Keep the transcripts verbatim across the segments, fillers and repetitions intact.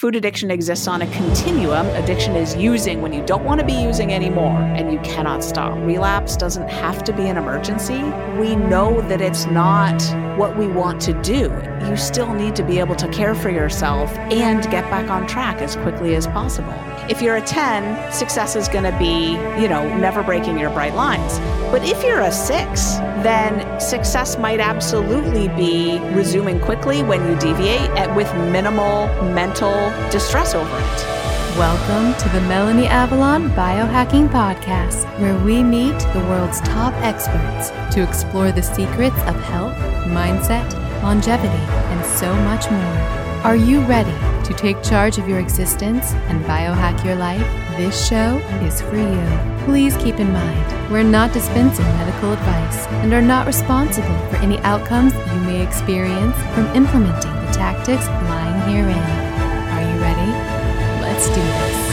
food addiction exists on a continuum. Addiction is using when you don't want to be using anymore and you cannot stop. Relapse doesn't have to be an emergency. We know that it's not what we want to do. You still need to be able to care for yourself and get back on track as quickly as possible. If you're a ten, success is going to be, you know, never breaking your bright lines. But if you're a six, then success might absolutely be resuming quickly when you deviate and with minimal mental distress over it. Welcome to the Melanie Avalon Biohacking Podcast, where we meet the world's top experts to explore the secrets of health, mindset, longevity, and so much more. Are you ready to take charge of your existence and biohack your life? This show is for you. Please keep in mind, we're not dispensing medical advice and are not responsible for any outcomes you may experience from implementing the tactics lying herein. Are you ready? Let's do this.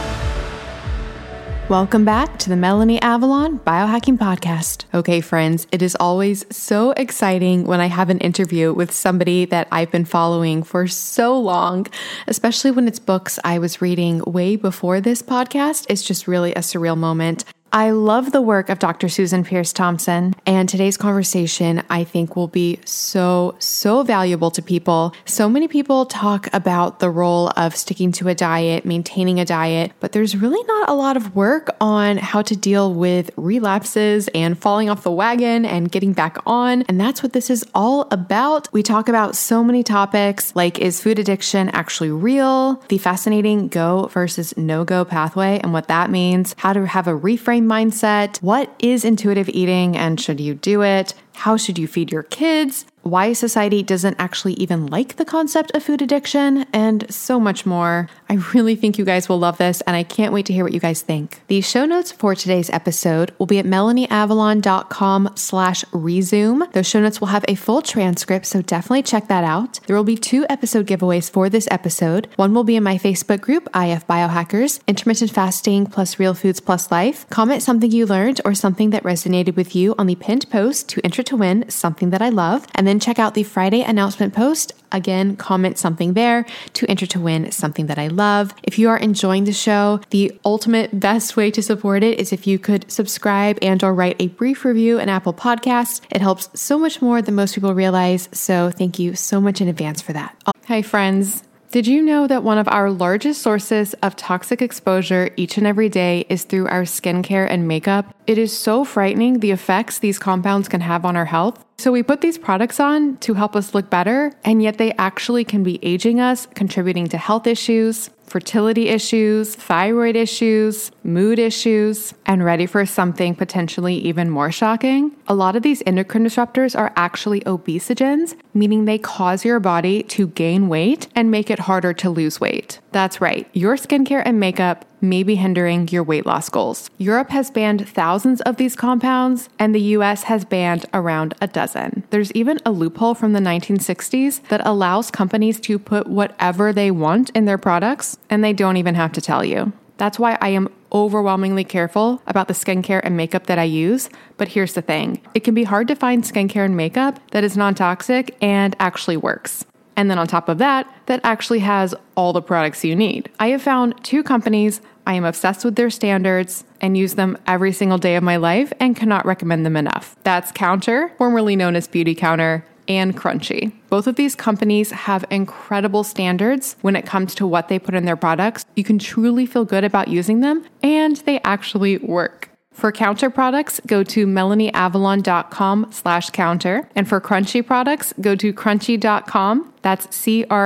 Welcome back to the Melanie Avalon Biohacking Podcast. Okay, friends, it is always so exciting when I have an interview with somebody that I've been following for so long, especially when it's books I was reading way before this podcast. It's just really a surreal moment. I love the work of Doctor Susan Peirce Thompson, and today's conversation I think will be so, so valuable to people. So many people talk about the role of sticking to a diet, maintaining a diet, but there's really not a lot of work on how to deal with relapses and falling off the wagon and getting back on. And that's what this is all about. We talk about so many topics like, is food addiction actually real? The fascinating go versus no-go pathway and what that means, how to have a reframe mindset, what is intuitive eating and should you do it? How should you feed your kids? Why society doesn't actually even like the concept of food addiction, and so much more. I really think you guys will love this, and I can't wait to hear what you guys think. The show notes for today's episode will be at melanieavalon.com slash resume. Those show notes will have a full transcript, so definitely check that out. There will be two episode giveaways for this episode. One will be in my Facebook group, I F Biohackers, Intermittent Fasting plus Real Foods plus Life. Comment something you learned or something that resonated with you on the pinned post to enter to win something that I love, and then check out the Friday announcement post. Again, comment something there to enter to win something that I love. If you are enjoying the show, the ultimate best way to support it is if you could subscribe and or write a brief review in Apple Podcasts. It helps so much more than most people realize, so thank you so much in advance for that. Hi friends. Did you know that one of our largest sources of toxic exposure each and every day is through our skincare and makeup? It is so frightening the effects these compounds can have on our health. So we put these products on to help us look better, and yet they actually can be aging us, contributing to health issues, fertility issues, thyroid issues, mood issues, and ready for something potentially even more shocking? A lot of these endocrine disruptors are actually obesogens, meaning they cause your body to gain weight and make it harder to lose weight. That's right, your skincare and makeup may be hindering your weight loss goals. Europe has banned thousands of these compounds, and the U S has banned around a dozen. There's even a loophole from the nineteen sixties that allows companies to put whatever they want in their products, and they don't even have to tell you. That's why I am overwhelmingly careful about the skincare and makeup that I use. But here's the thing. It can be hard to find skincare and makeup that is non-toxic and actually works. And then on top of that, that actually has all the products you need. I have found two companies I am obsessed with their standards and use them every single day of my life and cannot recommend them enough. That's Counter, formerly known as Beauty Counter, and Crunchy. Both of these companies have incredible standards when it comes to what they put in their products. You can truly feel good about using them, and they actually work. For Counter products, go to melanieavalon.com slash counter. And for Crunchy products, go to crunchy dot com. That's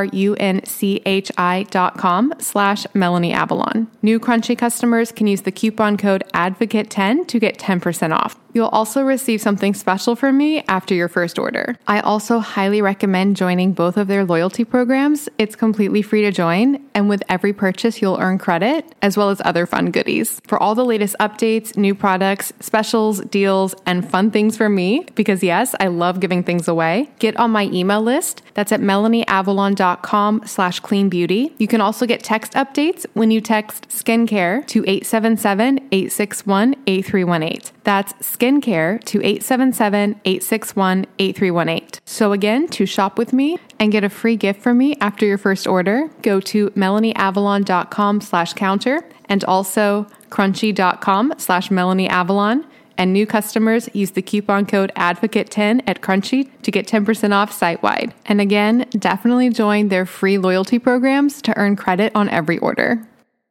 C-R-U-N-C-H-I dot com slash Melanie Avalon. New Crunchy customers can use the coupon code advocate ten to get ten percent off. You'll also receive something special from me after your first order. I also highly recommend joining both of their loyalty programs. It's completely free to join, and with every purchase, you'll earn credit, as well as other fun goodies. For all the latest updates, new products, specials, deals, and fun things for me, because yes, I love giving things away, get on my email list. That's at Melanie melanieavalon.com slash clean beauty. You can also get text updates when you text skincare to eight seven seven, eight six one, eight three one eight. That's skincare to eight seven seven, eight six one, eight three one eight. So again, to shop with me and get a free gift from me after your first order, go to melanieavalon.com slash counter and also crunchy.com slash melanieavalon. And new customers use the coupon code advocate ten at Crunchy to get ten percent off site-wide. And again, definitely join their free loyalty programs to earn credit on every order.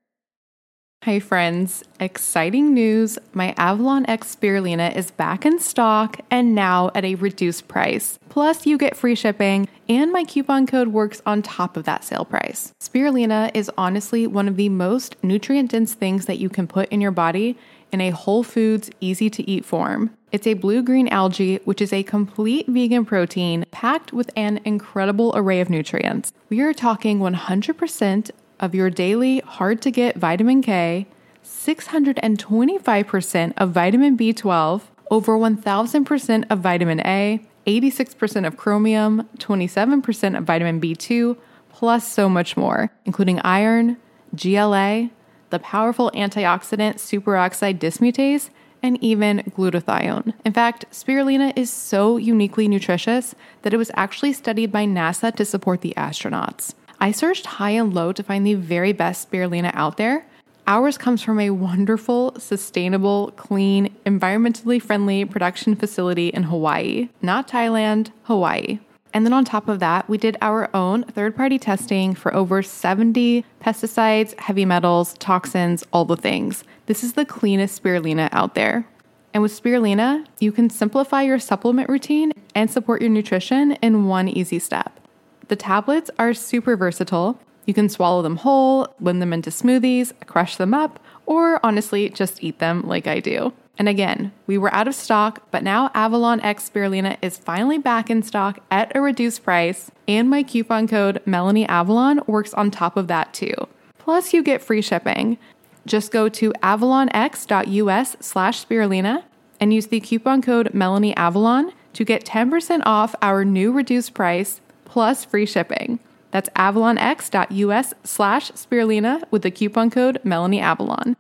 Hey friends, exciting news. My Avalon X Spirulina is back in stock and now at a reduced price. Plus you get free shipping and my coupon code works on top of that sale price. Spirulina is honestly one of the most nutrient-dense things that you can put in your body in a whole foods, easy to eat form. It's a blue-green algae, which is a complete vegan protein packed with an incredible array of nutrients. We are talking one hundred percent of your daily hard-to-get vitamin K, six hundred twenty-five percent of vitamin B twelve, over one thousand percent of vitamin A, eighty-six percent of chromium, twenty-seven percent of vitamin B two, plus so much more, including iron, G L A, the powerful antioxidant superoxide dismutase, and even glutathione. In fact, spirulina is so uniquely nutritious that it was actually studied by NASA to support the astronauts. I searched high and low to find the very best spirulina out there. Ours comes from a wonderful, sustainable, clean, environmentally friendly production facility in Hawaii, not Thailand, Hawaii. And then on top of that, we did our own third-party testing for over seventy pesticides, heavy metals, toxins, all the things. This is the cleanest spirulina out there. And with spirulina, you can simplify your supplement routine and support your nutrition in one easy step. The tablets are super versatile. You can swallow them whole, blend them into smoothies, crush them up, or honestly, just eat them like I do. And again, we were out of stock, but now Avalon X Spirulina is finally back in stock at a reduced price, and my coupon code MelanieAvalon works on top of that too. Plus, you get free shipping. Just go to avalonx.us slash spirulina and use the coupon code MelanieAvalon to get ten percent off our new reduced price plus free shipping. That's avalonx.us slash spirulina with the coupon code MelanieAvalon.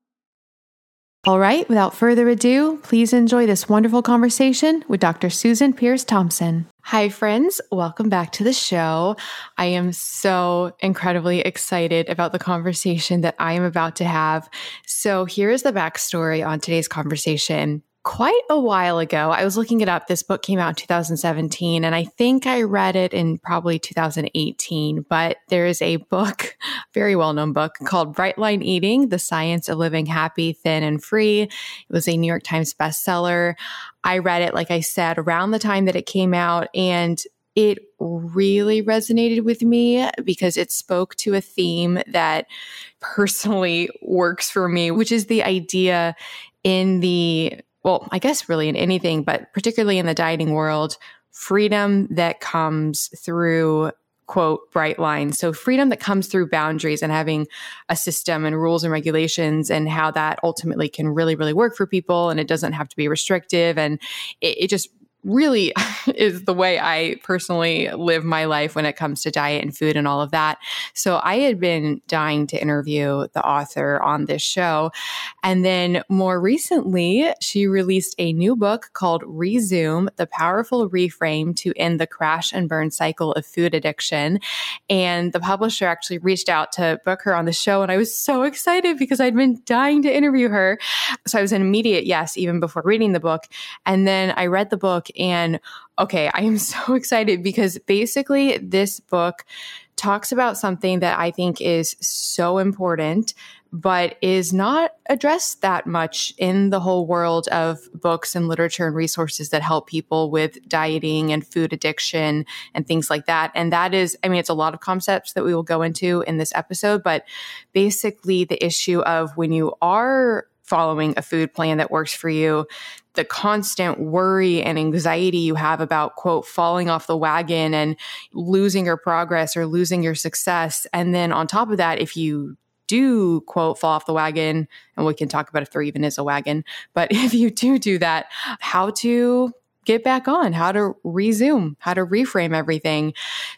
All right, without further ado, please enjoy this wonderful conversation with Doctor Susan Peirce Thompson. Hi, friends. Welcome back to the show. I am so incredibly excited about the conversation that I am about to have. So here is the backstory on today's conversation. Quite a while ago, I was looking it up. This book came out in two thousand seventeen, and I think I read it in probably two thousand eighteen. But there is a book, very well-known book, called Bright Line Eating: The Science of Living Happy, Thin, and Free. It was a New York Times bestseller. I read it, like I said, around the time that it came out, and it really resonated with me because it spoke to a theme that personally works for me, which is the idea in the well, I guess really in anything, but particularly in the dieting world, freedom that comes through, quote, bright lines. So freedom that comes through boundaries and having a system and rules and regulations, and how that ultimately can really, really work for people. And it doesn't have to be restrictive. And it, it just really is the way I personally live my life when it comes to diet and food and all of that. So I had been dying to interview the author on this show. And then more recently, she released a new book called Resume: The Powerful Reframe to End the Crash and Burn Cycle of Food Addiction. And the publisher actually reached out to book her on the show. And I was so excited because I'd been dying to interview her. So I was an immediate yes, even before reading the book. And then I read the book, and okay, I am so excited because basically this book talks about something that I think is so important, but is not addressed that much in the whole world of books and literature and resources that help people with dieting and food addiction and things like that. And that is, I mean, it's a lot of concepts that we will go into in this episode, but basically the issue of when you are following a food plan that works for you, the constant worry and anxiety you have about, quote, falling off the wagon and losing your progress or losing your success. And then on top of that, if you do, quote, fall off the wagon, and we can talk about if there even is a wagon, but if you do do that, how to get back on, how to resume, how to reframe everything.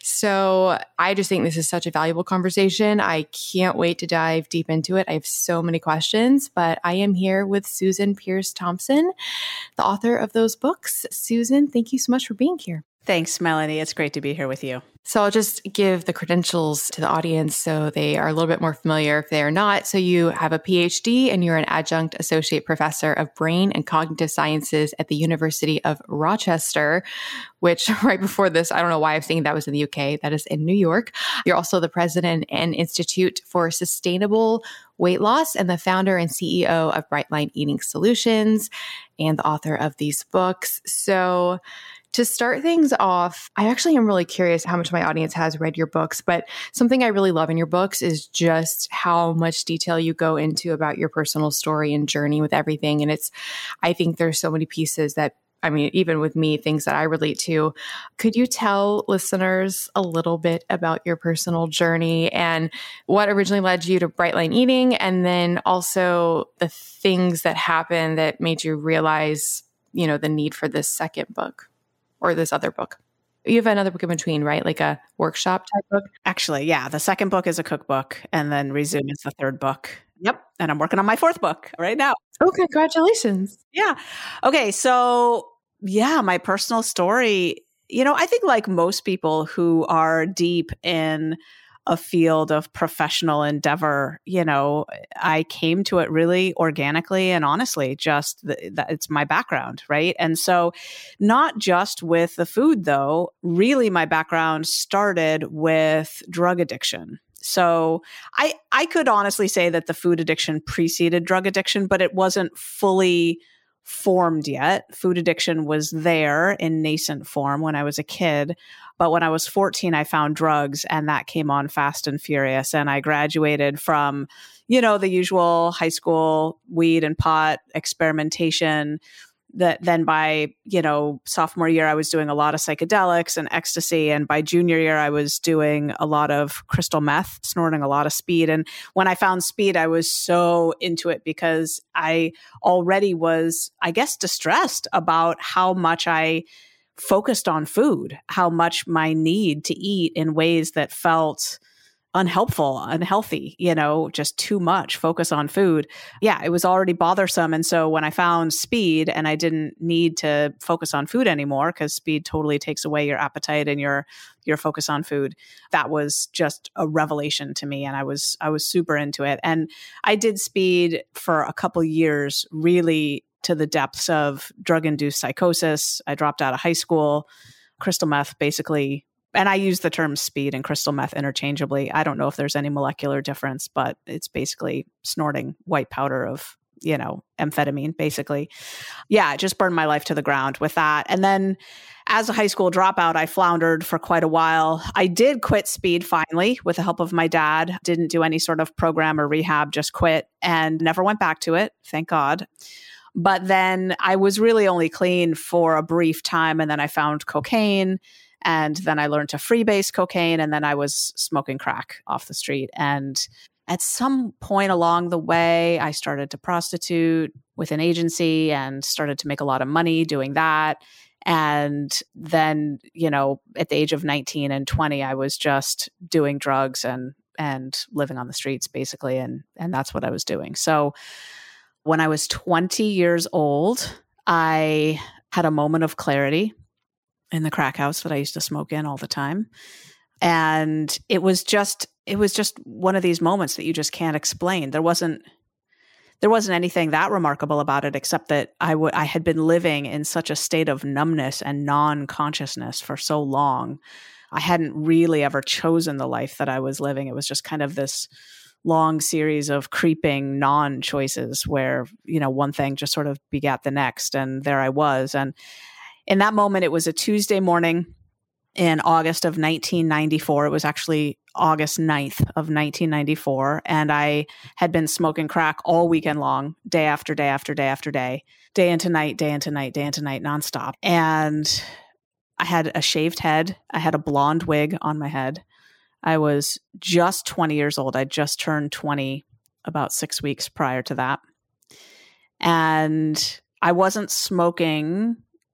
So I just think this is such a valuable conversation. I can't wait to dive deep into it. I have so many questions, but I am here with Susan Peirce Thompson, the author of those books. Susan, thank you so much for being here. Thanks, Melanie. It's great to be here with you. So I'll just give the credentials to the audience so they are a little bit more familiar if they are not. So you have a P H D and you're an adjunct associate professor of brain and cognitive sciences at the University of Rochester, which right before this, I don't know why I'm saying that was in the U K. That is in New York. You're also the president and Institute for Sustainable Weight Loss and the founder and C E O of Brightline Eating Solutions and the author of these books. So to start things off, I actually am really curious how much my audience has read your books, but something I really love in your books is just how much detail you go into about your personal story and journey with everything. And it's, I think there's so many pieces that, I mean, even with me, things that I relate to. Could you tell listeners a little bit about your personal journey and what originally led you to Brightline Eating, and then also the things that happened that made you realize, you know, the need for this second book? Or this other book? You have another book in between, right? Like a workshop type book? Actually, yeah. The second book is a cookbook, and then Resume is the third book. Yep. And I'm working on my fourth book right now. Oh, congratulations. Yeah. Okay. So, yeah, my personal story, you know, I think like most people who are deep in a field of professional endeavor, you know, I came to it really organically and honestly, just that it's my background, right? And so not just with the food though, really my background started with drug addiction. So I I could honestly say that the food addiction preceded drug addiction, but it wasn't fully formed yet. Food addiction was there in nascent form when I was a kid. But when I was fourteen, I found drugs, and that came on fast and furious. And I graduated from, you know, the usual high school weed and pot experimentation. That then by, you know, sophomore year, I was doing a lot of psychedelics and ecstasy. And by junior year, I was doing a lot of crystal meth, snorting a lot of speed. And when I found speed, I was so into it because I already was, I guess, distressed about how much I focused on food, how much my need to eat in ways that felt unhelpful, unhealthy, you know, just too much focus on food. Yeah, it was already bothersome. And so when I found speed and I didn't need to focus on food anymore, because speed totally takes away your appetite and your your focus on food, that was just a revelation to me. And I was I was super into it. And I did speed for a couple years, really to the depths of drug-induced psychosis. I dropped out of high school, crystal meth basically. And I use the term speed and crystal meth interchangeably. I don't know if there's any molecular difference, but it's basically snorting white powder of, you know, amphetamine, basically. Yeah, it just burned my life to the ground with that. And then as a high school dropout, I floundered for quite a while. I did quit speed finally with the help of my dad. Didn't do any sort of program or rehab, just quit and never went back to it. Thank God. But then I was really only clean for a brief time. And then I found cocaine. And then I learned to freebase cocaine, and then I was smoking crack off the street. And at some point along the way, I started to prostitute with an agency and started to make a lot of money doing that. And then, you know, at the age of nineteen and twenty, I was just doing drugs and and living on the streets, basically. And, and that's what I was doing. So when I was twenty years old, I had a moment of clarity in the crack house that I used to smoke in all the time. And it was just, it was just one of these moments that you just can't explain. There wasn't, there wasn't anything that remarkable about it, except that I would, I had been living in such a state of numbness and non-consciousness for so long. I hadn't really ever chosen the life that I was living. It was just kind of this long series of creeping non-choices where, you know, one thing just sort of begat the next. And there I was. And in that moment, it was a Tuesday morning in August of nineteen ninety-four. It was actually August ninth of nineteen ninety-four. And I had been smoking crack all weekend long, day after day after day after day, day into night, day into night, day into night, nonstop. And I had a shaved head. I had a blonde wig on my head. I was just twenty years old. I just turned twenty about six weeks prior to that. And I wasn't smoking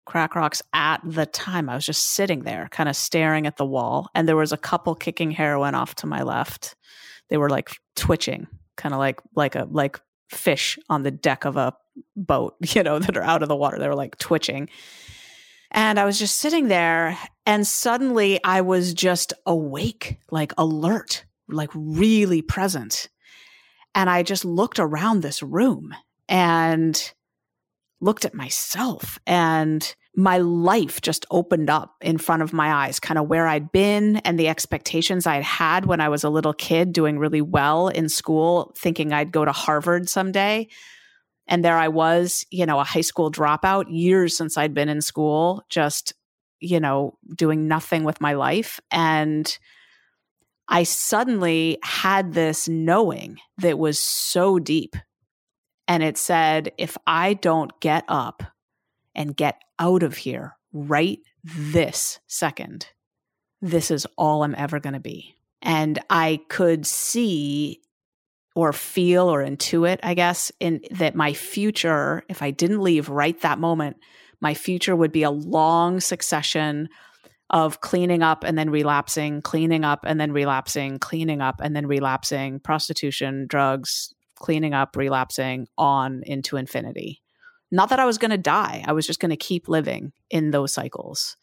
crack rocks at the time. I was just sitting there kind of staring at the wall, and there was a couple kicking heroin off to my left. They were like twitching, kind of like like a like fish on the deck of a boat, you know, that are out of the water. They were like twitching. And I was just sitting there, and suddenly I was just awake, like alert, like really present. And I just looked around this room and looked at myself, and my life just opened up in front of my eyes, kind of where I'd been and the expectations I'd had when I was a little kid doing really well in school, thinking I'd go to Harvard someday. And there I was, you know, a high school dropout, years since I'd been in school, just, you know, doing nothing with my life. And I suddenly had this knowing that was so deep. And it said, if I don't get up and get out of here right this second, this is all I'm ever going to be. And I could see or feel or intuit, I guess, in that my future, if I didn't leave right that moment, my future would be a long succession of cleaning up and then relapsing, cleaning up and then relapsing, cleaning up and then relapsing, prostitution, drugs, cleaning up, relapsing, on into infinity. Not that I was going to die. I was just going to keep living in those cycles.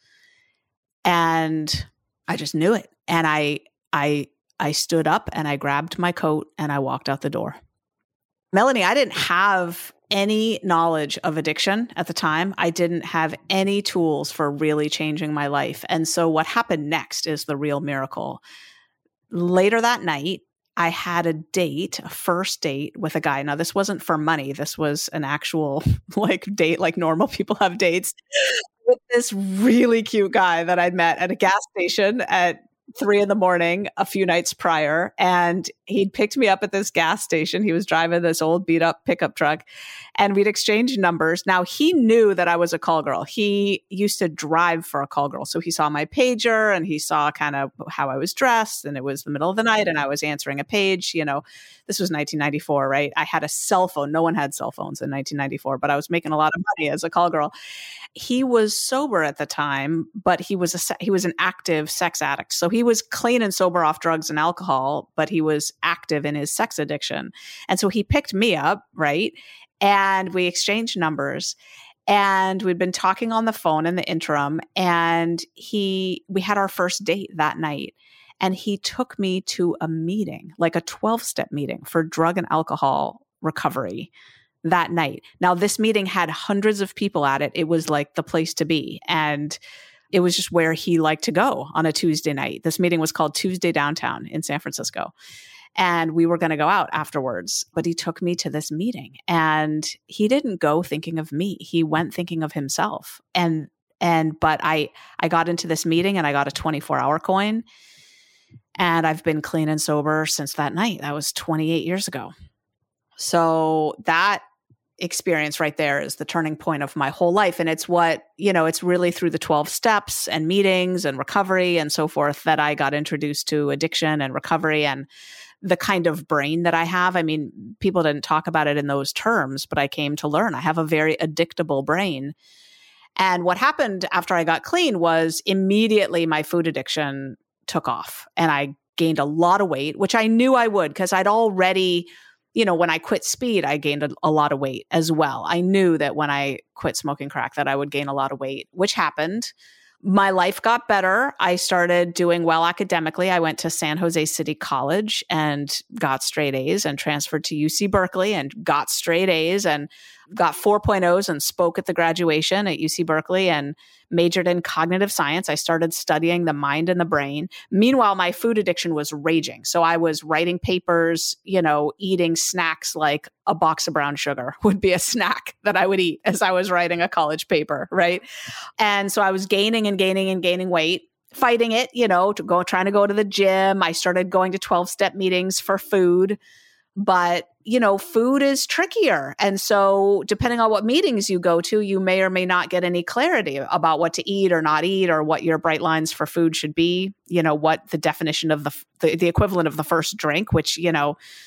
And I just knew it. And I, I, I stood up and I grabbed my coat and I walked out the door. Melanie, I didn't have any knowledge of addiction at the time. I didn't have any tools for really changing my life. And so what happened next is the real miracle. Later that night, I had a date, a first date with a guy. Now, this wasn't for money. This was an actual like date, like normal people have dates, with this really cute guy that I'd met at a gas station at three in the morning a few nights prior. And he'd picked me up at this gas station. He was driving this old beat up pickup truck, and we'd exchanged numbers. Now, he knew that I was a call girl. He used to drive for a call girl. So he saw my pager and he saw kind of how I was dressed, and it was the middle of the night and I was answering a page. You know, this was nineteen ninety-four, right? I had a cell phone. No one had cell phones in nineteen ninety-four, but I was making a lot of money as a call girl. He was sober at the time, but he was a, he was an active sex addict. So he was clean and sober off drugs and alcohol, but he was active in his sex addiction. And so he picked me up, right? And we exchanged numbers, and we'd been talking on the phone in the interim, and he, we had our first date that night, and he took me to a meeting, like a twelve-step meeting for drug and alcohol recovery that night. Now, this meeting had hundreds of people at it. It was like the place to be. And it was just where he liked to go on a Tuesday night. This meeting was called Tuesday Downtown in San Francisco. And we were going to go out afterwards, but he took me to this meeting, and he didn't go thinking of me. He went thinking of himself. And, and, but I, I got into this meeting and I got a twenty-four hour coin, and I've been clean and sober since that night. That was twenty-eight years ago. So that experience right there is the turning point of my whole life. And it's what, you know, it's really through the twelve steps and meetings and recovery and so forth that I got introduced to addiction and recovery and the kind of brain that I have. I mean, people didn't talk about it in those terms, but I came to learn I have a very addictable brain. And what happened after I got clean was immediately my food addiction took off, and I gained a lot of weight, which I knew I would because I'd already, you know, when I quit speed, I gained a, a lot of weight as well. I knew that when I quit smoking crack that I would gain a lot of weight, which happened. My life got better. I started doing well academically. I went to San Jose City College and got straight A's, and transferred to U C Berkeley and got straight A's and got four point ohs and spoke at the graduation at U C Berkeley and majored in cognitive science. I started studying the mind and the brain. Meanwhile, my food addiction was raging. So I was writing papers, you know, eating snacks like a box of brown sugar would be a snack that I would eat as I was writing a college paper, right? And so I was gaining and gaining and gaining weight, fighting it, you know, to go, trying to go to the gym. I started going to twelve-step meetings for food. But, you know, food is trickier. And so depending on what meetings you go to, you may or may not get any clarity about what to eat or not eat, or what your bright lines for food should be, you know, what the definition of the, the, the equivalent of the first drink, which, you know,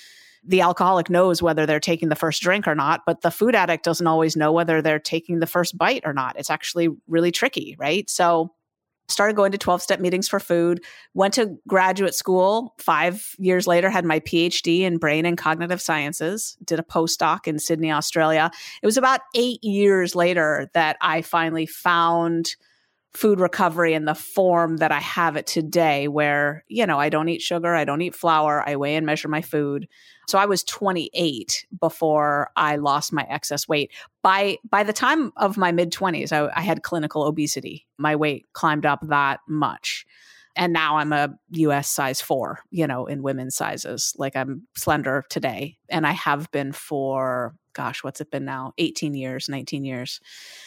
the alcoholic knows whether they're taking the first drink or not, but the food addict doesn't always know whether they're taking the first bite or not. It's actually really tricky, right? So started going to twelve-step meetings for food, went to graduate school. Five years later, had my P H D in brain and cognitive sciences, did a postdoc in Sydney, Australia. It was about eight years later that I finally found food recovery in the form that I have it today, where, you know, I don't eat sugar, I don't eat flour, I weigh and measure my food. So I was twenty-eight before I lost my excess weight. By by the time of my mid-twenties, I, I had clinical obesity. My weight climbed up that much. And now I'm a U S size four, you know, in women's sizes. Like I'm slender today. And I have been for, gosh, what's it been now? eighteen years, nineteen years.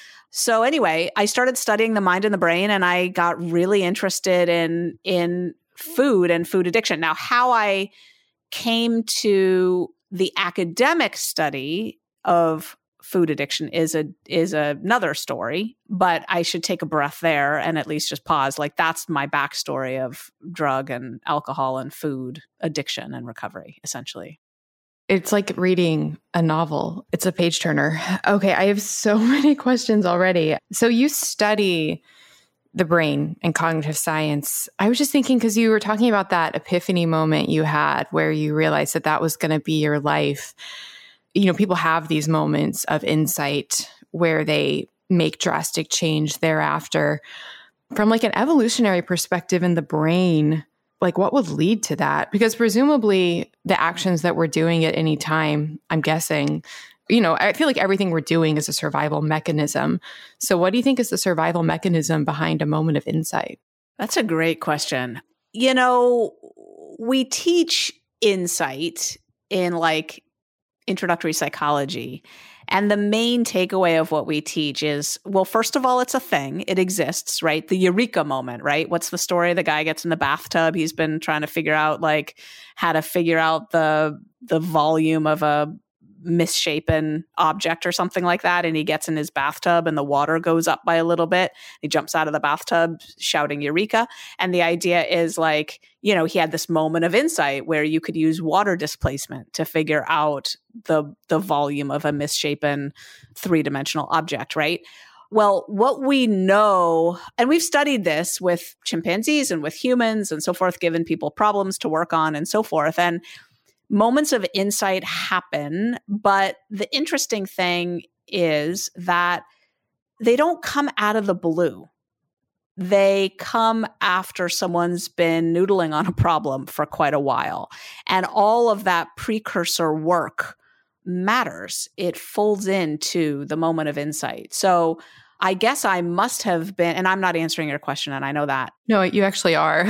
So anyway, I started studying the mind and the brain, and I got really interested in, in food and food addiction. Now, how I came to the academic study of food addiction is a is another story, but I should take a breath there and at least just pause. Like, that's my backstory of drug and alcohol and food addiction and recovery, essentially. It's like reading a novel. It's a page turner. Okay, I have so many questions already. So you study the brain and cognitive science. I was just thinking, because you were talking about that epiphany moment you had where you realized that that was going to be your life. You know, people have these moments of insight where they make drastic change thereafter. From like an evolutionary perspective in the brain, like what would lead to that? Because presumably the actions that we're doing at any time, I'm guessing, you know, I feel like everything we're doing is a survival mechanism. So what do you think is the survival mechanism behind a moment of insight? That's a great question. You know, we teach insight in like introductory psychology. And the main takeaway of what we teach is, well, first of all, it's a thing. It exists, right? The eureka moment, right? What's the story? The guy gets in the bathtub. He's been trying to figure out like how to figure out the the volume of a misshapen object or something like that. And he gets in his bathtub and the water goes up by a little bit. He jumps out of the bathtub shouting eureka. And the idea is like, you know, he had this moment of insight where you could use water displacement to figure out the, the volume of a misshapen three-dimensional object, right? Well, what we know, and we've studied this with chimpanzees and with humans and so forth, given people problems to work on and so forth. And moments of insight happen, but the interesting thing is that they don't come out of the blue. They come after someone's been noodling on a problem for quite a while. And all of that precursor work matters. It folds into the moment of insight. So I guess I must have been, and I'm not answering your question, and I know that. No, you actually are.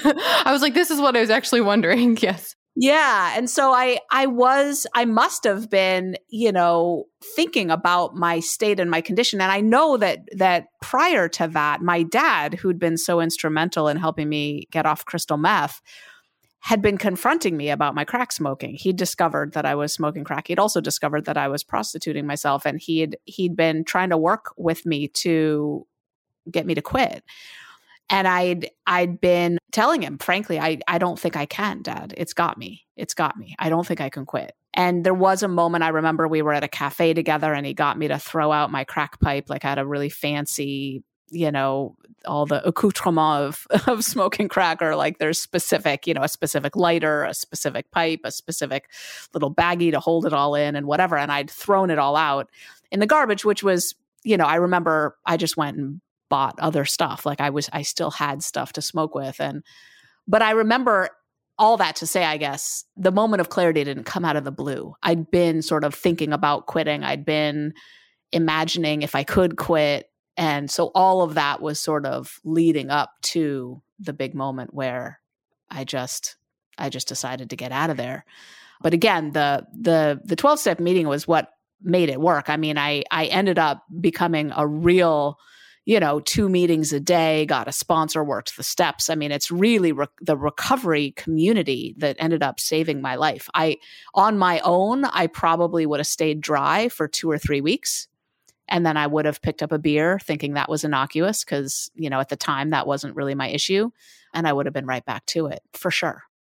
I was like, this is what I was actually wondering. Yes. Yeah. And so I, I was, I must have been, you know, thinking about my state and my condition. And I know that, that prior to that, my dad, who'd been so instrumental in helping me get off crystal meth, had been confronting me about my crack smoking. He'd discovered that I was smoking crack. He'd also discovered that I was prostituting myself. And he'd, he'd been trying to work with me to get me to quit. And I'd I'd been telling him, frankly, I, I don't think I can, Dad. It's got me. It's got me. I don't think I can quit. And there was a moment I remember we were at a cafe together and he got me to throw out my crack pipe. Like I had a really fancy, you know, all the accoutrement of, of smoking crack, or like there's specific, you know, a specific lighter, a specific pipe, a specific little baggie to hold it all in and whatever. And I'd thrown it all out in the garbage, which was, you know, I remember I just went and bought other stuff. Like I was, I still had stuff to smoke with. And, but I remember all that to say, I guess, the moment of clarity didn't come out of the blue. I'd been sort of thinking about quitting. I'd been imagining if I could quit. And so all of that was sort of leading up to the big moment where I just, I just decided to get out of there. But again, the, the, the twelve step meeting was what made it work. I mean, I, I ended up becoming a real, you know, two meetings a day, got a sponsor, worked the steps. I mean, it's really re- the recovery community that ended up saving my life. I, on my own, I probably would have stayed dry for two or three weeks. And then I would have picked up a beer thinking that was innocuous because, you know, at the time that wasn't really my issue. And I would have been right back to it for sure.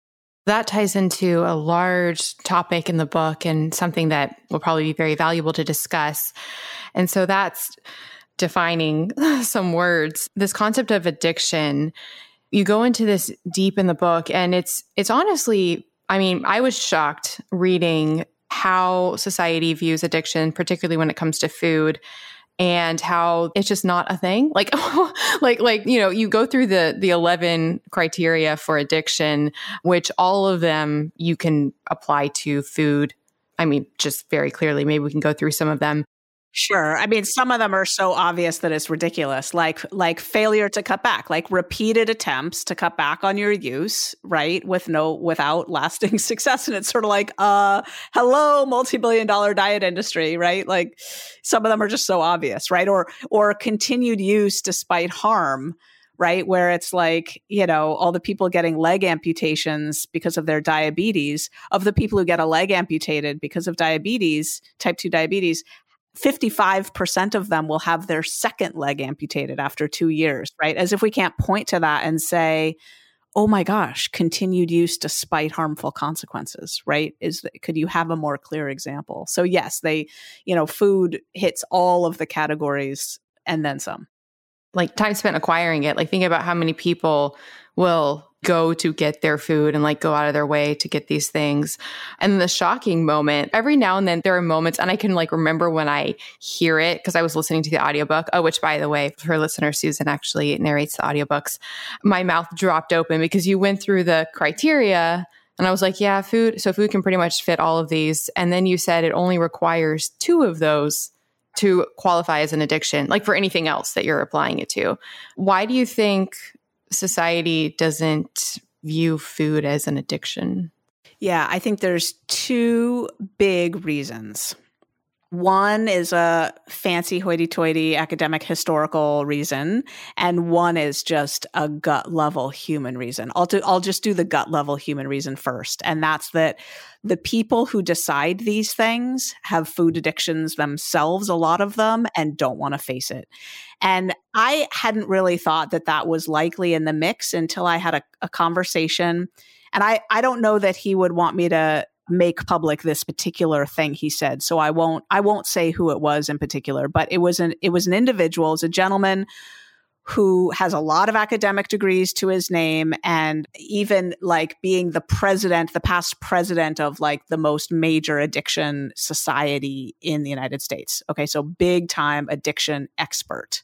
That ties into a large topic in the book and something that will probably be very valuable to discuss. And so that's defining some words. This concept of addiction, you go into this deep in the book, and it's it's honestly, I mean, I was shocked reading how society views addiction, particularly when it comes to food, and how it's just not a thing. Like, like, like, you know, you go through the the eleven criteria for addiction, which all of them you can apply to food. I mean, just very clearly, maybe we can go through some of them. Sure. I mean, some of them are so obvious that it's ridiculous, like like failure to cut back, like repeated attempts to cut back on your use, right? With no, without lasting success. And it's sort of like, uh, hello, multi-billion dollar diet industry, right? Like some of them are just so obvious, right? Or, or continued use despite harm, right? Where it's like, you know, all the people getting leg amputations because of their diabetes, of the people who get a leg amputated because of diabetes, type two diabetes, fifty-five percent of them will have their second leg amputated after two years, right? As if we can't point to that and say, oh my gosh, continued use despite harmful consequences, right? Is could you have a more clear example? So yes, they, you know, food hits all of the categories and then some. Like time spent acquiring it. Like think about how many people will go to get their food and like go out of their way to get these things. And the shocking moment, every now and then there are moments, and I can like remember when I hear it because I was listening to the audiobook, oh, which by the way, for listener, Susan actually narrates the audiobooks. My mouth dropped open because you went through the criteria and I was like, yeah, food. So food can pretty much fit all of these. And then you said it only requires two of those to qualify as an addiction, like for anything else that you're applying it to. Why do you think society doesn't view food as an addiction? Yeah, I think there's two big reasons. One is a fancy hoity-toity academic historical reason, and one is just a gut level human reason. I'll do, I'll just do the gut level human reason first, and that's that the people who decide these things have food addictions themselves, a lot of them, and don't want to face it. And I hadn't really thought that that was likely in the mix until I had a, a conversation. And I, I don't know that he would want me to make public this particular thing he said. So I won't, I won't say who it was in particular, but it was an, it was an individual, it was a gentleman who has a lot of academic degrees to his name, and even like being the president, the past president of like the most major addiction society in the United States. Okay. So big time addiction expert.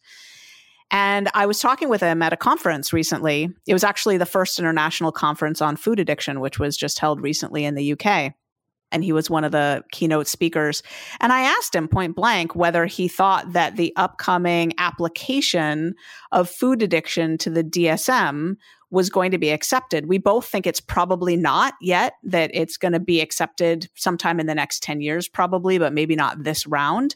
And I was talking with him at a conference recently. It was actually the first international conference on food addiction, which was just held recently in the U K. And he was one of the keynote speakers. And I asked him point blank whether he thought that the upcoming application of food addiction to the D S M was going to be accepted. We both think it's probably not yet, that it's going to be accepted sometime in the next ten years, probably, but maybe not this round.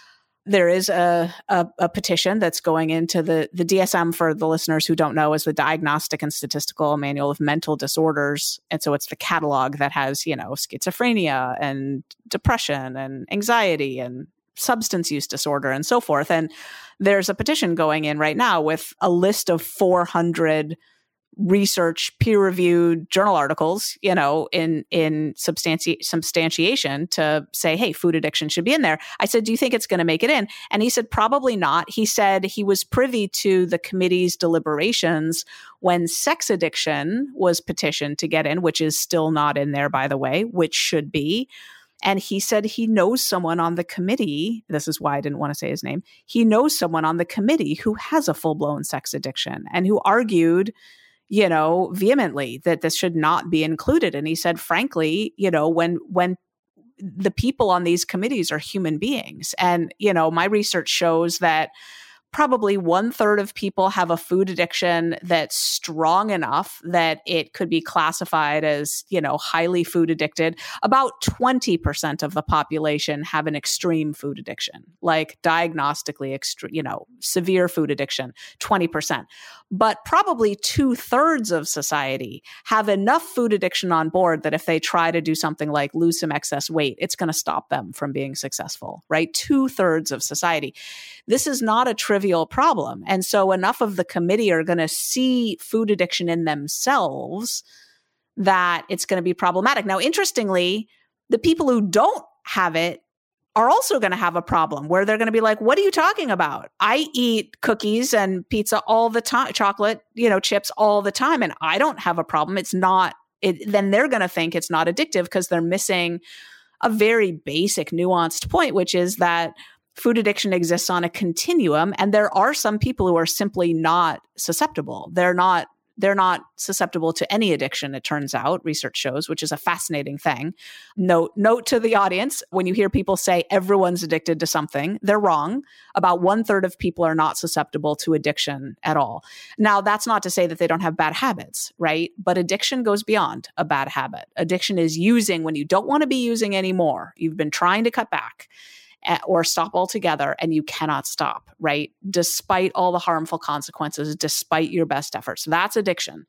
There is a, a, a petition that's going into the, the D S M, for the listeners who don't know, is the Diagnostic and Statistical Manual of Mental Disorders. And so it's the catalog that has, you know, schizophrenia and depression and anxiety and substance use disorder and so forth. And there's a petition going in right now with a list of four hundred research, peer-reviewed journal articles, you know, in in substanti- substantiation to say, hey, food addiction should be in there. I said, do you think it's going to make it in? And he said, probably not. He said he was privy to the committee's deliberations when sex addiction was petitioned to get in, which is still not in there, by the way, which should be. And he said he knows someone on the committee. This is why I didn't want to say his name. He knows someone on the committee who has a full-blown sex addiction and who argued, you know, vehemently that this should not be included. And he said, frankly, you know, when, when the people on these committees are human beings, and, you know, my research shows that probably one third of people have a food addiction that's strong enough that it could be classified as, you know, highly food addicted. About twenty percent of the population have an extreme food addiction, like diagnostically, extre- you know, severe food addiction, twenty percent. But probably two thirds of society have enough food addiction on board that if they try to do something like lose some excess weight, it's going to stop them from being successful, right? Two thirds of society. This is not a trivial problem. And so enough of the committee are going to see food addiction in themselves that it's going to be problematic. Now, interestingly, the people who don't have it are also going to have a problem where they're going to be like, what are you talking about? I eat cookies and pizza all the time, chocolate, you know, chips all the time, and I don't have a problem. It's not, it, then they're going to think it's not addictive because they're missing a very basic nuanced point, which is that food addiction exists on a continuum. And there are some people who are simply not susceptible. They're not They're not susceptible to any addiction, it turns out, research shows, which is a fascinating thing. Note, note to the audience, when you hear people say everyone's addicted to something, they're wrong. About one third of people are not susceptible to addiction at all. Now, that's not to say that they don't have bad habits, right? But addiction goes beyond a bad habit. Addiction is using when you don't want to be using anymore. You've been trying to cut back or stop altogether, and you cannot stop, right? Despite all the harmful consequences, despite your best efforts. That's addiction.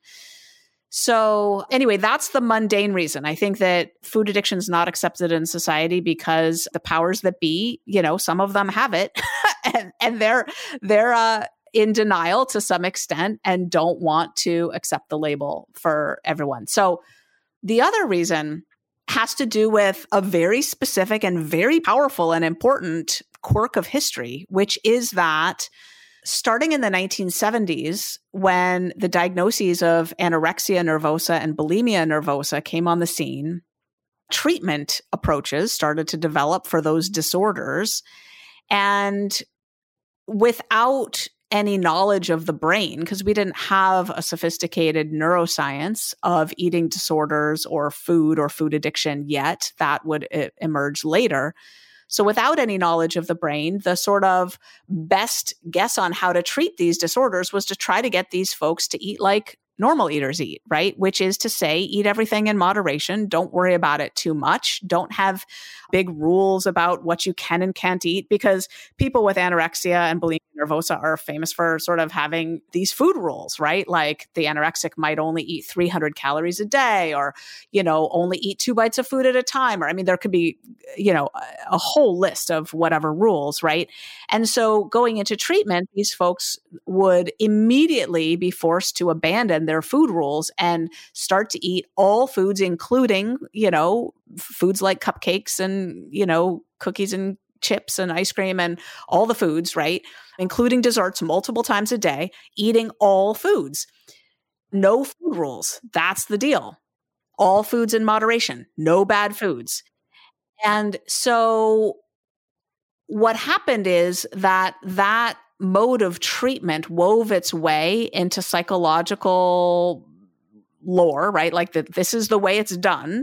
So anyway, that's the mundane reason. I think that food addiction is not accepted in society because the powers that be, you know, some of them have it and, and they're, they're, uh, in denial to some extent and don't want to accept the label for everyone. So the other reason has to do with a very specific and very powerful and important quirk of history, which is that starting in the nineteen seventies, when the diagnoses of anorexia nervosa and bulimia nervosa came on the scene, treatment approaches started to develop for those disorders. And without any knowledge of the brain, because we didn't have a sophisticated neuroscience of eating disorders or food or food addiction yet. That would e- emerge later. So without any knowledge of the brain, the sort of best guess on how to treat these disorders was to try to get these folks to eat like normal eaters eat, right? Which is to say, eat everything in moderation. Don't worry about it too much. Don't have big rules about what you can and can't eat, because people with anorexia and bulimia nervosa are famous for sort of having these food rules, right? Like the anorexic might only eat three hundred calories a day, or, you know, only eat two bites of food at a time. Or, I mean, there could be, you know, a, a whole list of whatever rules, right? And so going into treatment, these folks would immediately be forced to abandon their food rules and start to eat all foods, including, you know, foods like cupcakes and, you know, cookies and chips and ice cream and all the foods, right? Including desserts multiple times a day, eating all foods. No food rules. That's the deal. All foods in moderation, no bad foods. And so what happened is that that mode of treatment wove its way into psychological lore, right? Like that this is the way it's done.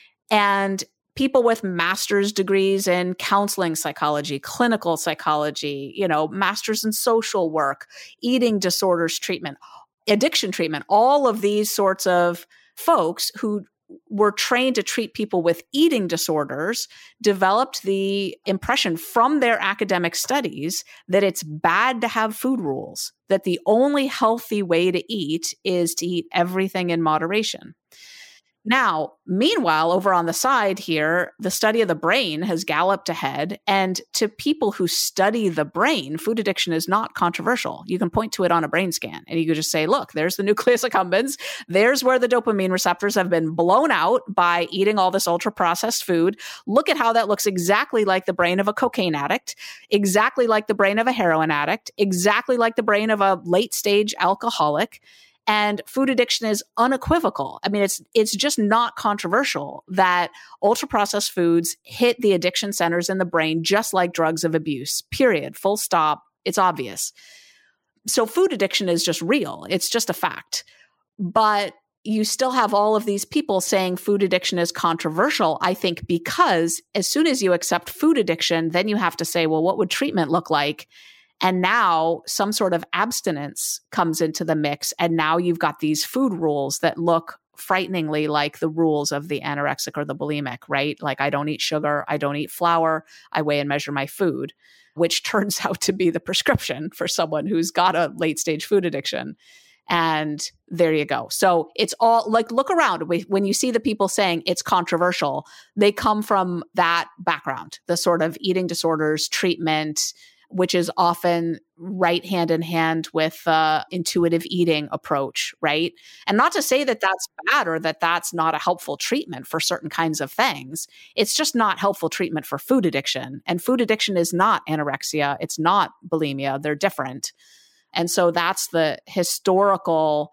And people with master's degrees in counseling psychology, clinical psychology, you know, masters in social work, eating disorders treatment, addiction treatment, all of these sorts of folks who were trained to treat people with eating disorders developed the impression from their academic studies that it's bad to have food rules, that the only healthy way to eat is to eat everything in moderation. Now, meanwhile, over on the side here, the study of the brain has galloped ahead. And to people who study the brain, food addiction is not controversial. You can point to it on a brain scan and you can just say, look, there's the nucleus accumbens. There's where the dopamine receptors have been blown out by eating all this ultra-processed food. Look at how that looks exactly like the brain of a cocaine addict, exactly like the brain of a heroin addict, exactly like the brain of a late-stage alcoholic. And food addiction is unequivocal. I mean, it's it's just not controversial that ultra-processed foods hit the addiction centers in the brain just like drugs of abuse, period, full stop. It's obvious. So food addiction is just real. It's just a fact. But you still have all of these people saying food addiction is controversial, I think, because as soon as you accept food addiction, then you have to say, well, what would treatment look like? And now some sort of abstinence comes into the mix. And now you've got these food rules that look frighteningly like the rules of the anorexic or the bulimic, right? Like I don't eat sugar, I don't eat flour, I weigh and measure my food, which turns out to be the prescription for someone who's got a late stage food addiction. And there you go. So it's all like, look around. When you see the people saying it's controversial, they come from that background, the sort of eating disorders, treatment, which is often right hand in hand with uh, intuitive eating approach, right? And not to say that that's bad or that that's not a helpful treatment for certain kinds of things. It's just not helpful treatment for food addiction. And food addiction is not anorexia. It's not bulimia. They're different. And so that's the historical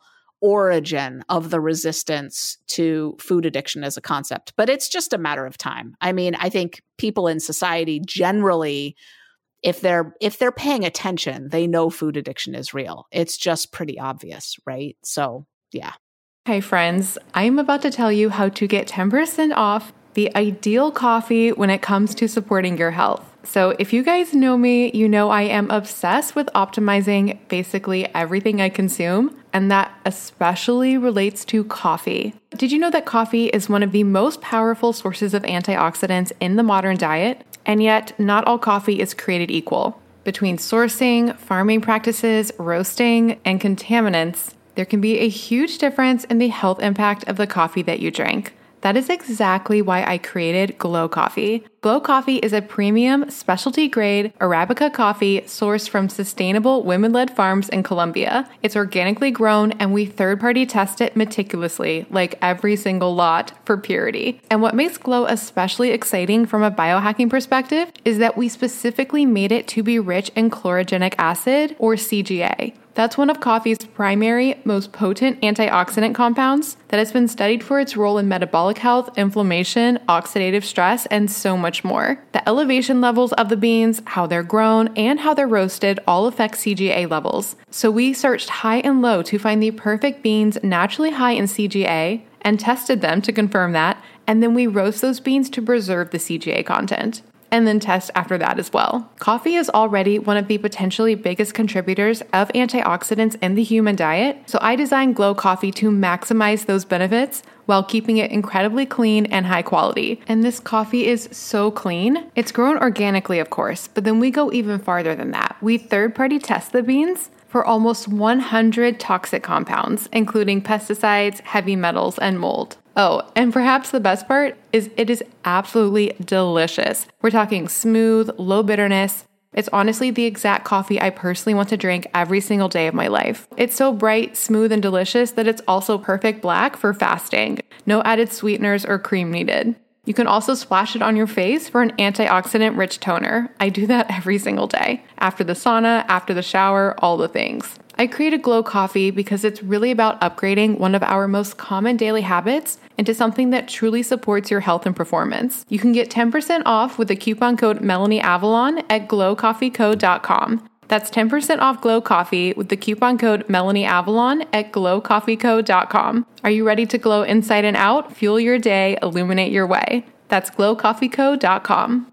origin of the resistance to food addiction as a concept. But it's just a matter of time. I mean, I think people in society generally, if they're if they're paying attention, they know food addiction is real. It's just pretty obvious, right? So, yeah. Hey friends, I'm about to tell you how to get ten percent off the ideal coffee when it comes to supporting your health. So if you guys know me, you know I am obsessed with optimizing basically everything I consume, and that especially relates to coffee. Did you know that coffee is one of the most powerful sources of antioxidants in the modern diet? And yet, not all coffee is created equal. Between sourcing, farming practices, roasting, and contaminants, there can be a huge difference in the health impact of the coffee that you drink. That is exactly why I created Glow Coffee. Glow Coffee is a premium, specialty-grade Arabica coffee sourced from sustainable women-led farms in Colombia. It's organically grown, and we third-party test it meticulously, like every single lot, for purity. And what makes Glow especially exciting from a biohacking perspective is that we specifically made it to be rich in chlorogenic acid, or C G A. That's one of coffee's primary, most potent antioxidant compounds that has been studied for its role in metabolic health, inflammation, oxidative stress, and so much more. The elevation levels of the beans, how they're grown, and how they're roasted all affect C G A levels. So we searched high and low to find the perfect beans naturally high in C G A and tested them to confirm that, and then we roast those beans to preserve the C G A content. And then test after that as well. Coffee is already one of the potentially biggest contributors of antioxidants in the human diet, so I designed Glow Coffee to maximize those benefits while keeping it incredibly clean and high quality. And this coffee is so clean. It's grown organically, of course, but then we go even farther than that. We third-party test the beans for almost one hundred toxic compounds, including pesticides, heavy metals, and mold. Oh, and perhaps the best part is it is absolutely delicious. We're talking smooth, low bitterness. It's honestly the exact coffee I personally want to drink every single day of my life. It's so bright, smooth, and delicious that it's also perfect black for fasting. No added sweeteners or cream needed. You can also splash it on your face for an antioxidant-rich toner. I do that every single day. After the sauna, after the shower, all the things. I created Glow Coffee because it's really about upgrading one of our most common daily habits into something that truly supports your health and performance. You can get ten percent off with the coupon code MelanieAvalon at glow coffee co dot com. That's ten percent off Glow Coffee with the coupon code MelanieAvalon at glow coffee co dot com. Are you ready to glow inside and out, fuel your day, illuminate your way? That's glow coffee co dot com.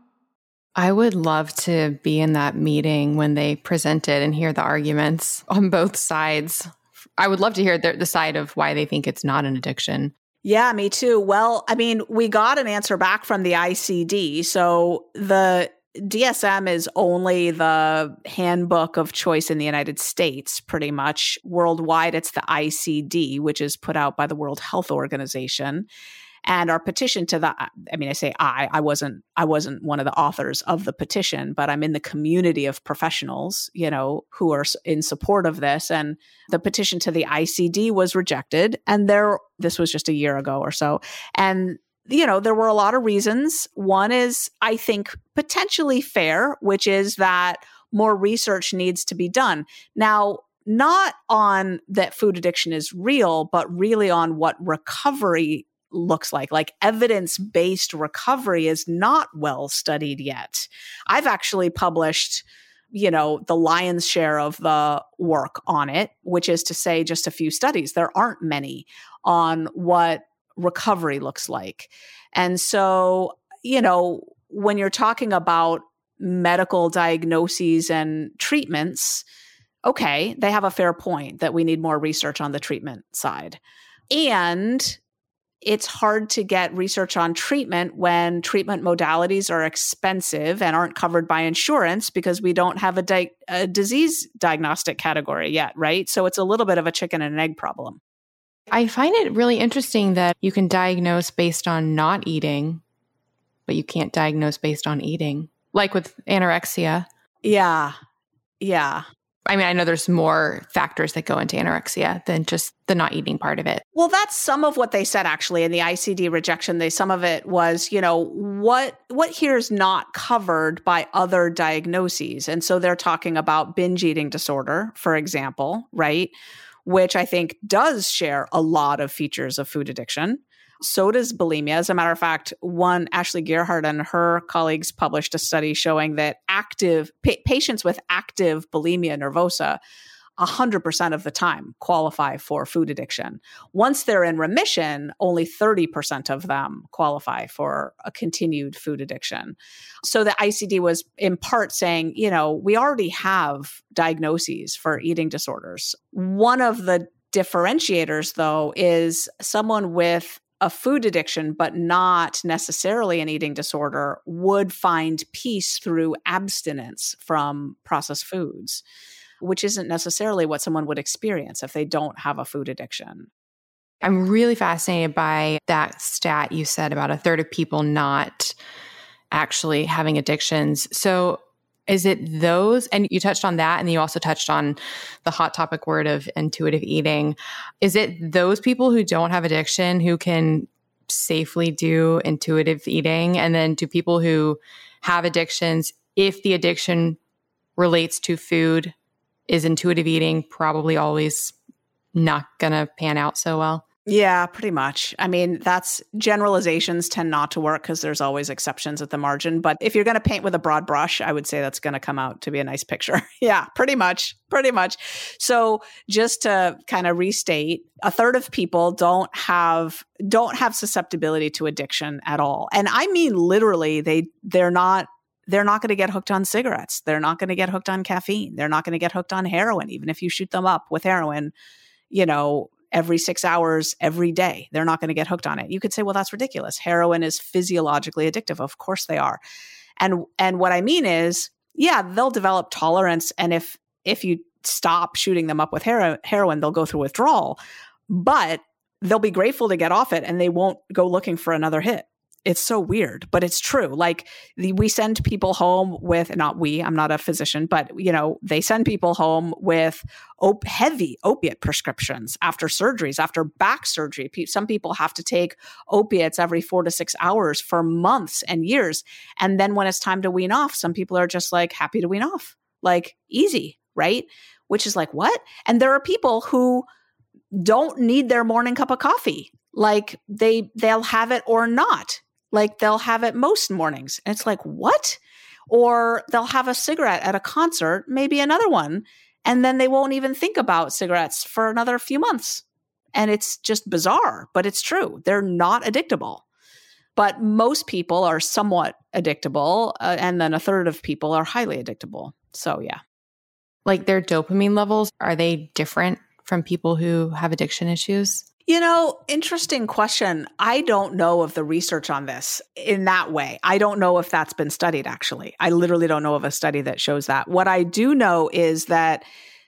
I would love to be in that meeting when they present it and hear the arguments on both sides. I would love to hear the, the side of why they think it's not an addiction. Yeah, me too. Well, I mean, we got an answer back from the I C D. So the D S M is only the handbook of choice in the United States, pretty much. Worldwide, it's the I C D, which is put out by the World Health Organization. And our petition to the, I mean, I say I, I wasn't, I wasn't one of the authors of the petition, but I'm in the community of professionals, you know, who are in support of this. And the petition to the I C D was rejected. And there, this was just a year ago or so. And, you know, there were a lot of reasons. One is, I think, potentially fair, which is that more research needs to be done. Now, not on that food addiction is real, but really on what recovery looks like. Like evidence-based recovery is not well studied yet. I've actually published, you know, the lion's share of the work on it, which is to say just a few studies. There aren't many on what recovery looks like. And so, you know, when you're talking about medical diagnoses and treatments, okay, they have a fair point that we need more research on the treatment side. And it's hard to get research on treatment when treatment modalities are expensive and aren't covered by insurance because we don't have a, di- a disease diagnostic category yet, right? So it's a little bit of a chicken and an egg problem. I find it really interesting that you can diagnose based on not eating, but you can't diagnose based on eating, like with anorexia. Yeah. Yeah. I mean, I know there's more factors that go into anorexia than just the not eating part of it. Well, that's some of what they said, actually, in the I C D rejection. They some of it was, you know, what what here is not covered by other diagnoses. And so they're talking about binge eating disorder, for example, right? Which I think does share a lot of features of food addiction. So does bulimia. As a matter of fact, one, Ashley Gearhart and her colleagues published a study showing that active pa- patients with active bulimia nervosa one hundred percent of the time qualify for food addiction. Once they're in remission, only thirty percent of them qualify for a continued food addiction. So the I C D was in part saying, you know, we already have diagnoses for eating disorders. One of the differentiators, though, is someone with a food addiction, but not necessarily an eating disorder, would find peace through abstinence from processed foods, which isn't necessarily what someone would experience if they don't have a food addiction. I'm really fascinated by that stat you said about a third of people not actually having addictions. So is it those, and you touched on that, and you also touched on the hot topic word of intuitive eating. Is it those people who don't have addiction who can safely do intuitive eating? And then do people who have addictions, if the addiction relates to food, is intuitive eating probably always not going to pan out so well? Yeah, pretty much. I mean, that's generalizations tend not to work because there's always exceptions at the margin. But if you're going to paint with a broad brush, I would say that's going to come out to be a nice picture. Yeah, pretty much. Pretty much. So just to kind of restate, a third of people don't have don't have susceptibility to addiction at all. And I mean, literally, they they're not They're not going to get hooked on cigarettes. They're not going to get hooked on caffeine. They're not going to get hooked on heroin, even if you shoot them up with heroin, you know, every six hours, every day. They're not going to get hooked on it. You could say, well, that's ridiculous. Heroin is physiologically addictive. Of course they are. And and what I mean is, yeah, they'll develop tolerance. And if if you stop shooting them up with hero- heroin, they'll go through withdrawal. But they'll be grateful to get off it and they won't go looking for another hit. It's so weird, but it's true. Like the, we send people home with, not we, I'm not a physician, but you know, they send people home with op- heavy opiate prescriptions after surgeries, after back surgery. Pe- some people have to take opiates every four to six hours for months and years. And then when it's time to wean off, some people are just like happy to wean off, like easy, right? Which is like, what? And there are people who don't need their morning cup of coffee. Like they, they'll have it or not. Like they'll have it most mornings. And it's like, what? Or they'll have a cigarette at a concert, maybe another one, and then they won't even think about cigarettes for another few months. And it's just bizarre, but it's true. They're not addictable. But most people are somewhat addictable, uh, and then a third of people are highly addictable. So yeah. Like their dopamine levels, are they different from people who have addiction issues? You know, interesting question. I don't know of the research on this in that way. I don't know if that's been studied, actually. I literally don't know of a study that shows that. What I do know is that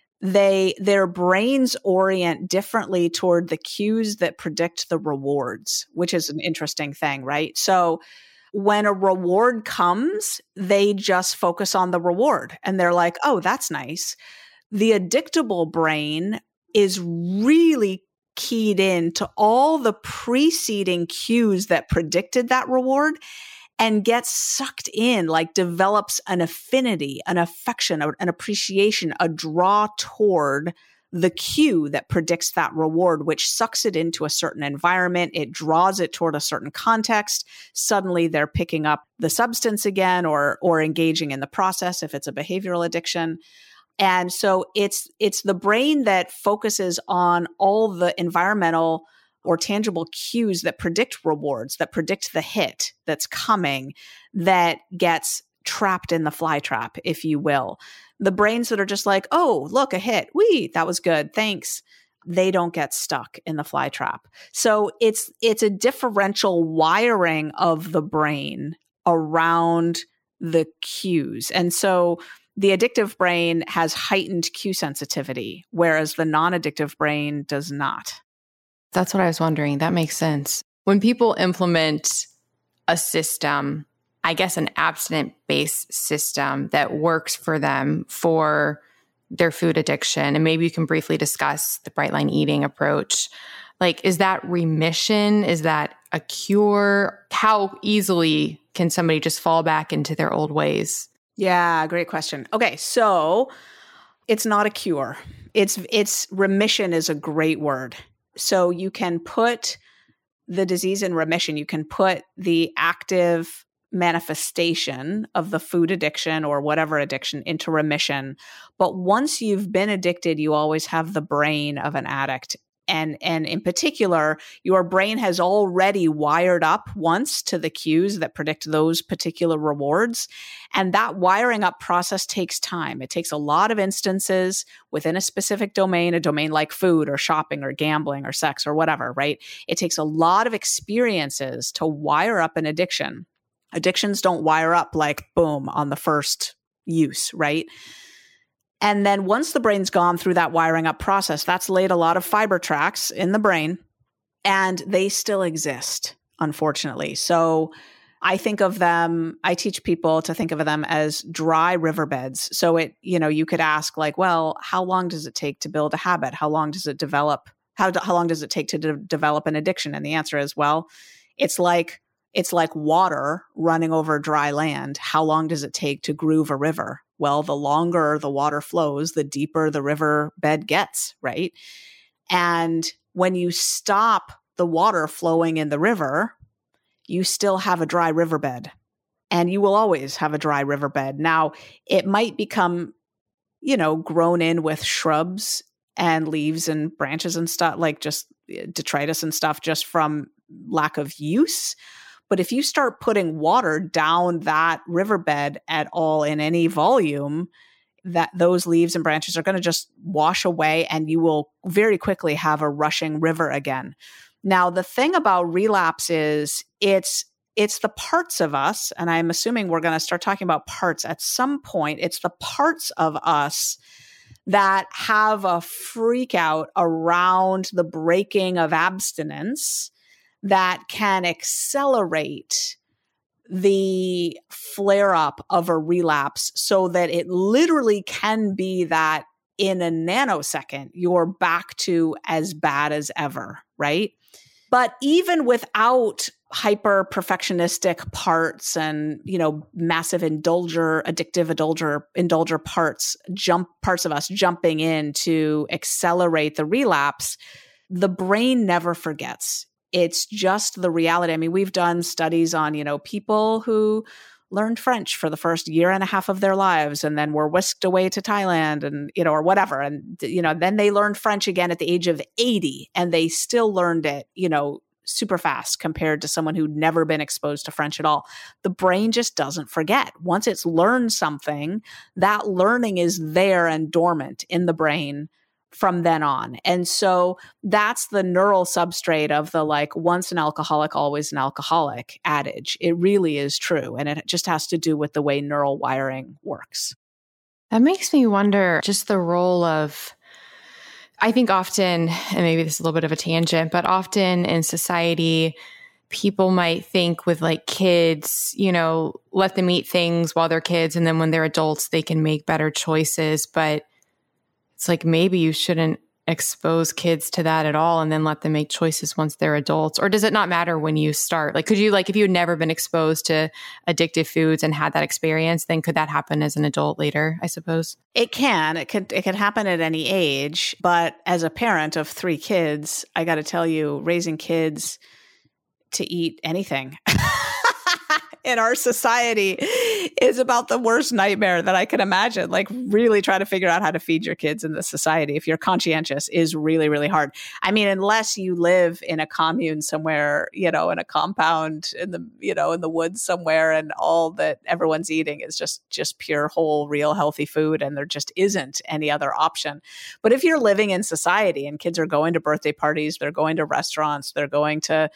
they their brains orient differently toward the cues that predict the rewards, which is an interesting thing, right? So when a reward comes, they just focus on the reward and they're like, oh, that's nice. The addictable brain is really keyed in to all the preceding cues that predicted that reward and gets sucked in, like develops an affinity, an affection, an appreciation, a draw toward the cue that predicts that reward, which sucks it into a certain environment. It draws it toward a certain context. Suddenly they're picking up the substance again or, or engaging in the process if it's a behavioral addiction. And so it's it's the brain that focuses on all the environmental or tangible cues that predict rewards, that predict the hit that's coming, that gets trapped in the fly trap, if you will. The brains that are just like, oh, look, a hit. Wee, that was good. Thanks. They don't get stuck in the fly trap. So it's it's a differential wiring of the brain around the cues. And so the addictive brain has heightened cue sensitivity, whereas the non-addictive brain does not. That's what I was wondering. That makes sense. When people implement a system I guess, an abstinent-based system that works for them for their food addiction. And maybe you can briefly discuss the Bright Line Eating approach. Like, is that remission? Is that a cure? How easily can somebody just fall back into their old ways? Yeah, great question. Okay, so it's not a cure. It's it's remission is a great word. So you can put the disease in remission. You can put the active manifestation of the food addiction or whatever addiction into remission. But once you've been addicted, you always have the brain of an addict. And, and in particular, your brain has already wired up once to the cues that predict those particular rewards. And that wiring up process takes time. It takes a lot of instances within a specific domain, a domain like food or shopping or gambling or sex or whatever, right? It takes a lot of experiences to wire up an addiction. Addictions don't wire up like boom on the first use, right? And then once the brain's gone through that wiring up process, that's laid a lot of fiber tracks in the brain, and they still exist, unfortunately. So I think of them, I teach people to think of them as dry riverbeds. So it, you know, you could ask like, well, how long does it take to build a habit? How long does it develop? How, how long does it take to de- develop an addiction? And the answer is, well, it's like, It's like water running over dry land. How long does it take to groove a river? Well, the longer the water flows, the deeper the river bed gets, right? And when you stop the water flowing in the river, you still have a dry riverbed. And you will always have a dry riverbed. Now, it might become, you know, grown in with shrubs and leaves and branches and stuff, like just detritus and stuff, just from lack of use. But if you start putting water down that riverbed at all in any volume, that those leaves and branches are going to just wash away, and you will very quickly have a rushing river again. Now, the thing about relapse is it's it's the parts of us, and I'm assuming we're going to start talking about parts at some point. It's the parts of us that have a freak out around the breaking of abstinence that can accelerate the flare up of a relapse, so that it literally can be that in a nanosecond, you're back to as bad as ever, right? But even without hyper perfectionistic parts and, you know, massive indulger, addictive indulger, indulger parts, jump parts of us jumping in to accelerate the relapse, the brain never forgets. It's just the reality. I mean, we've done studies on, you know, people who learned French for the first year and a half of their lives and then were whisked away to Thailand and, you know, or whatever. And, you know, then they learned French again at the age of eighty, and they still learned it, you know, super fast compared to someone who'd never been exposed to French at all. The brain just doesn't forget. Once it's learned something, that learning is there and dormant in the brain from then on. And so that's the neural substrate of the like once an alcoholic, always an alcoholic adage. It really is true. And it just has to do with the way neural wiring works. That makes me wonder just the role of, I think often, and maybe this is a little bit of a tangent, but often in society, people might think with like kids, you know, let them eat things while they're kids. And then when they're adults, they can make better choices. But it's like maybe you shouldn't expose kids to that at all and then let them make choices once they're adults. Or does it not matter when you start? Like, could you, like, if you had never been exposed to addictive foods and had that experience, then could that happen as an adult later, I suppose? It can. It could, it could happen at any age. But as a parent of three kids, I got to tell you, raising kids to eat anything in our society is about the worst nightmare that I can imagine. Like, really try to figure out how to feed your kids in this society, if you're conscientious, is really, really hard. I mean, unless you live in a commune somewhere, you know, in a compound in the, you know, in the woods somewhere, and all that everyone's eating is just, just pure, whole, real, healthy food, and there just isn't any other option. But if you're living in society and kids are going to birthday parties, they're going to restaurants, they're going to,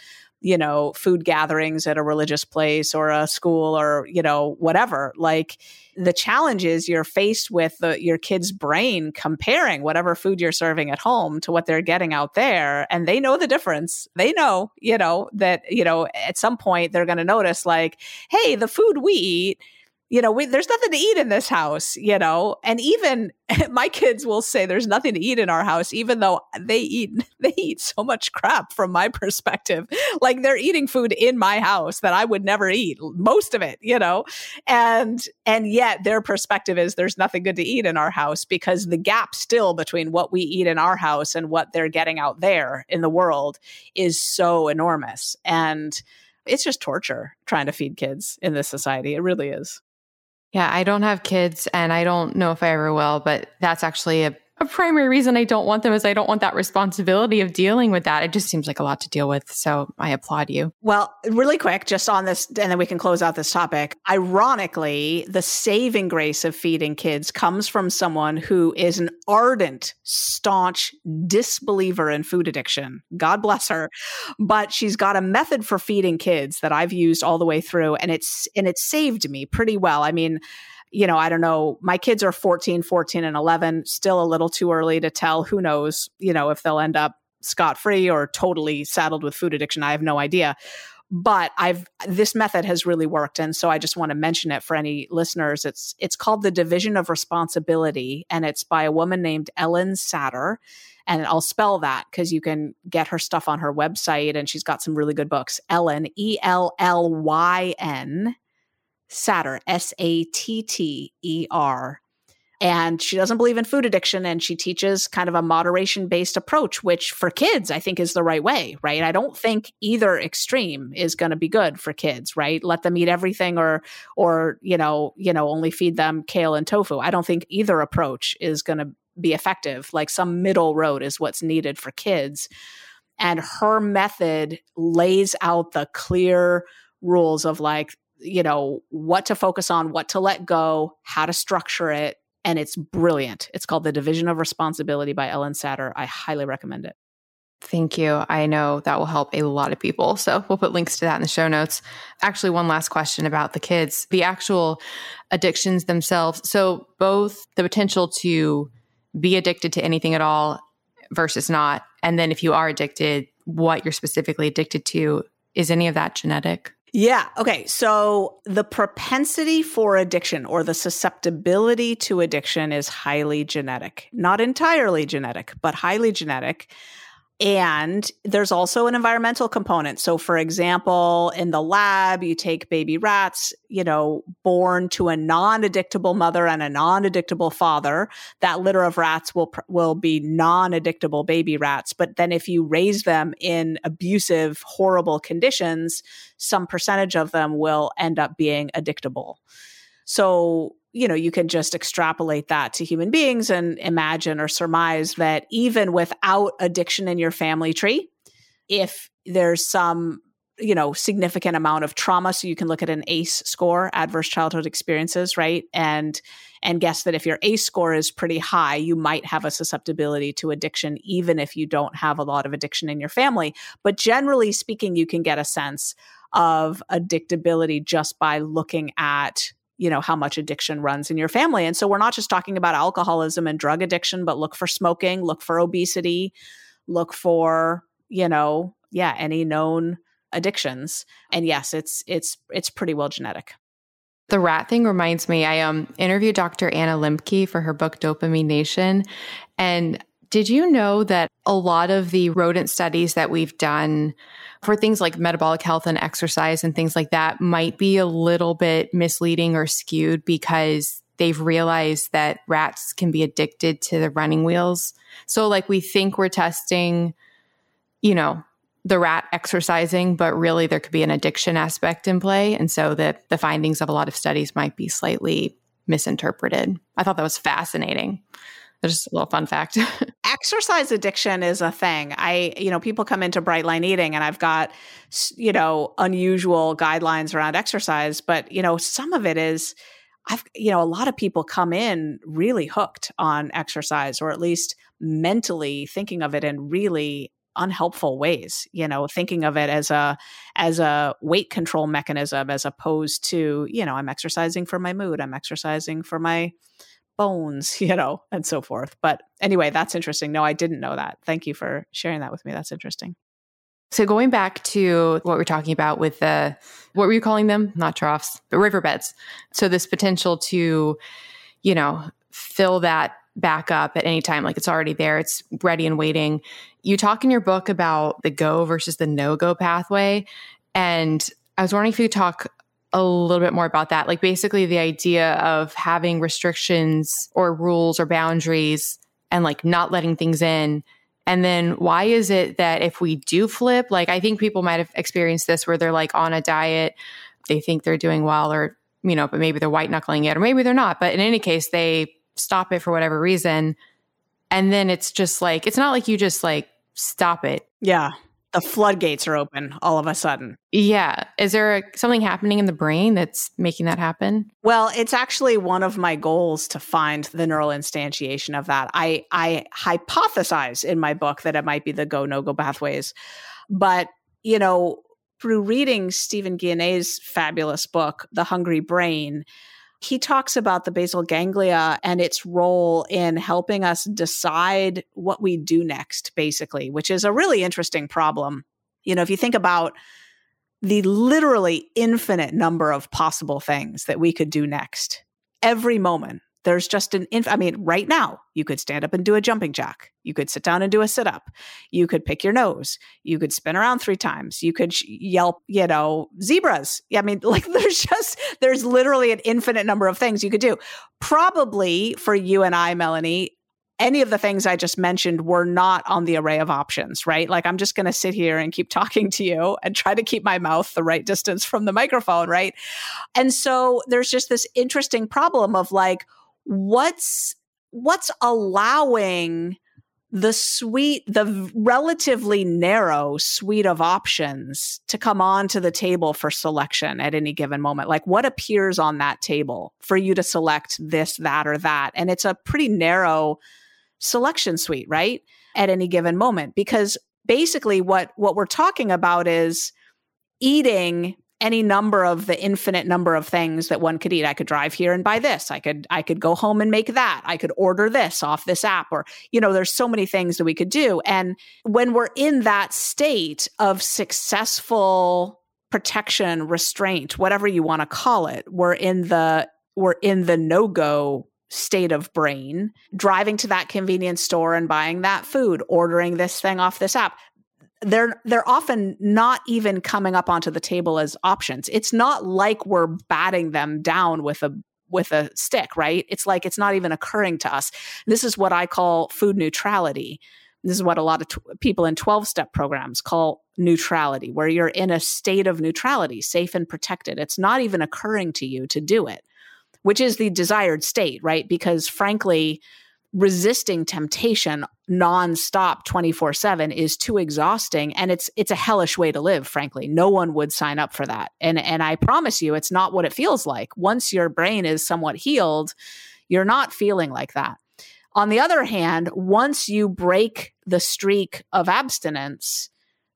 you know, food gatherings at a religious place or a school or, you know, whatever. Like the challenge is you're faced with the, your kid's brain comparing whatever food you're serving at home to what they're getting out there. And they know the difference. They know, you know, that, you know, at some point they're going to notice like, hey, the food we eat, you know, we, there's nothing to eat in this house, you know, and even my kids will say there's nothing to eat in our house, even though they eat, they eat so much crap from my perspective. Like they're eating food in my house that I would never eat, most of it, you know, and, and yet their perspective is there's nothing good to eat in our house because the gap still between what we eat in our house and what they're getting out there in the world is so enormous. And it's just torture trying to feed kids in this society. It really is. Yeah, I don't have kids and I don't know if I ever will, but that's actually a, a primary reason I don't want them is I don't want that responsibility of dealing with that. It just seems like a lot to deal with. So I applaud you. Well, really quick, just on this, and then we can close out this topic. Ironically, the saving grace of feeding kids comes from someone who is an ardent, staunch disbeliever in food addiction. God bless her. But she's got a method for feeding kids that I've used all the way through, and it's and it saved me pretty well. I mean, you know, I don't know. My kids are fourteen, fourteen, and eleven, still a little too early to tell. Who knows, you know, if they'll end up scot-free or totally saddled with food addiction. I have no idea. But I've this method has really worked. And so I just want to mention it for any listeners. It's it's called the Division of Responsibility, and it's by a woman named Ellen Satter. And I'll spell that because you can get her stuff on her website, and she's got some really good books. Ellen, E L L Y N, Satter, S A T T E R. And she doesn't believe in food addiction, and she teaches kind of a moderation-based approach, which for kids, I think is the right way, right? I don't think either extreme is going to be good for kids, right? Let them eat everything or, or, you know, you know, only feed them kale and tofu. I don't think either approach is going to be effective. Like some middle road is what's needed for kids. And her method lays out the clear rules of like, you know, what to focus on, what to let go, how to structure it. And it's brilliant. It's called The Division of Responsibility by Ellen Satter. I highly recommend it. Thank you. I know that will help a lot of people. So we'll put links to that in the show notes. Actually, one last question about the kids, the actual addictions themselves. So both the potential to be addicted to anything at all versus not. And then if you are addicted, what you're specifically addicted to, is any of that genetic? Yeah. Okay. So the propensity for addiction or the susceptibility to addiction is highly genetic, not entirely genetic, but highly genetic. And there's also an environmental component. So for example, in the lab, you take baby rats, you know, born to a non-addictable mother and a non-addictable father. That litter of rats will, will be non-addictable baby rats. But then if you raise them in abusive, horrible conditions, some percentage of them will end up being addictable. So, you know, you can just extrapolate that to human beings and imagine or surmise that even without addiction in your family tree, if there's some, you know, significant amount of trauma, so you can look at an A C E score, adverse childhood experiences, right? And, and guess that if your A C E score is pretty high, you might have a susceptibility to addiction, even if you don't have a lot of addiction in your family. But generally speaking, you can get a sense of addictability just by looking at, you know, how much addiction runs in your family. And so we're not just talking about alcoholism and drug addiction, but look for smoking, look for obesity, look for, you know, yeah, any known addictions. And yes, it's it's it's pretty well genetic. The rat thing reminds me, I um interviewed Doctor Anna Lembke for her book Dopamine Nation. And did you know that a lot of the rodent studies that we've done for things like metabolic health and exercise and things like that might be a little bit misleading or skewed because they've realized that rats can be addicted to the running wheels? So like we think we're testing, you know, the rat exercising, but really there could be an addiction aspect in play. And so the, the findings of a lot of studies might be slightly misinterpreted. I thought that was fascinating. Just a little fun fact. Exercise addiction is a thing. I, you know, people come into Bright Line Eating and I've got, you know, unusual guidelines around exercise, but, you know, some of it is, I've, you know, a lot of people come in really hooked on exercise or at least mentally thinking of it in really unhelpful ways, you know, thinking of it as a as a weight control mechanism as opposed to, you know, I'm exercising for my mood, I'm exercising for my bones, you know, and so forth. But anyway, that's interesting. No, I didn't know that. Thank you for sharing that with me. That's interesting. So going back to what we're talking about with the, what were you calling them? Not troughs, but riverbeds. So this potential to, you know, fill that back up at any time, like it's already there, it's ready and waiting. You talk in your book about the go versus the no-go pathway. And I was wondering if you could talk a little bit more about that. Like basically the idea of having restrictions or rules or boundaries and like not letting things in. And then why is it that if we do flip, like I think people might have experienced this where they're like on a diet, they think they're doing well or, you know, but maybe they're white knuckling it or maybe they're not. But in any case, they stop it for whatever reason. And then it's just like, it's not like you just like stop it. Yeah. The floodgates are open all of a sudden. Yeah. Is there a, something happening in the brain that's making that happen? Well, it's actually one of my goals to find the neural instantiation of that. I, I hypothesize in my book that it might be the go, no-go pathways. But, you know, through reading Stephen Guyenet's fabulous book, The Hungry Brain, he talks about the basal ganglia and its role in helping us decide what we do next, basically, which is a really interesting problem. You know, if you think about the literally infinite number of possible things that we could do next, every moment, there's just an, inf- I mean, right now, you could stand up and do a jumping jack. You could sit down and do a sit up. You could pick your nose. You could spin around three times. You could sh- yelp, you know, zebras. I mean, like there's just, there's literally an infinite number of things you could do. Probably for you and I, Melanie, any of the things I just mentioned were not on the array of options, right? Like I'm just going to sit here and keep talking to you and try to keep my mouth the right distance from the microphone, right? And so there's just this interesting problem of like, what's what's allowing the suite, the relatively narrow suite of options to come onto the table for selection at any given moment? Like what appears on that table for you to select this, that, or that? And it's a pretty narrow selection suite, right? At any given moment, because basically what, what we're talking about is eating any number of the infinite number of things that one could eat. I could drive here and buy this. I could, I could go home and make that. I could order this off this app, or, you know, there's so many things that we could do. And when we're in that state of successful protection, restraint, whatever you want to call it, we're in the, we're in the no-go state of brain, driving to that convenience store and buying that food, ordering this thing off this app. They're they're often not even coming up onto the table as options. It's not like we're batting them down with a with a stick, right? It's like it's not even occurring to us. This is what I call food neutrality. This is what a lot of t- people in twelve-step programs call neutrality, where you're in a state of neutrality, safe and protected. It's not even occurring to you to do it, which is the desired state, right? Because frankly, resisting temptation nonstop twenty-four seven is too exhausting, and it's it's a hellish way to live, frankly. No one would sign up for that. And and I promise you, it's not what it feels like. Once your brain is somewhat healed, you're not feeling like that. On the other hand, once you break the streak of abstinence,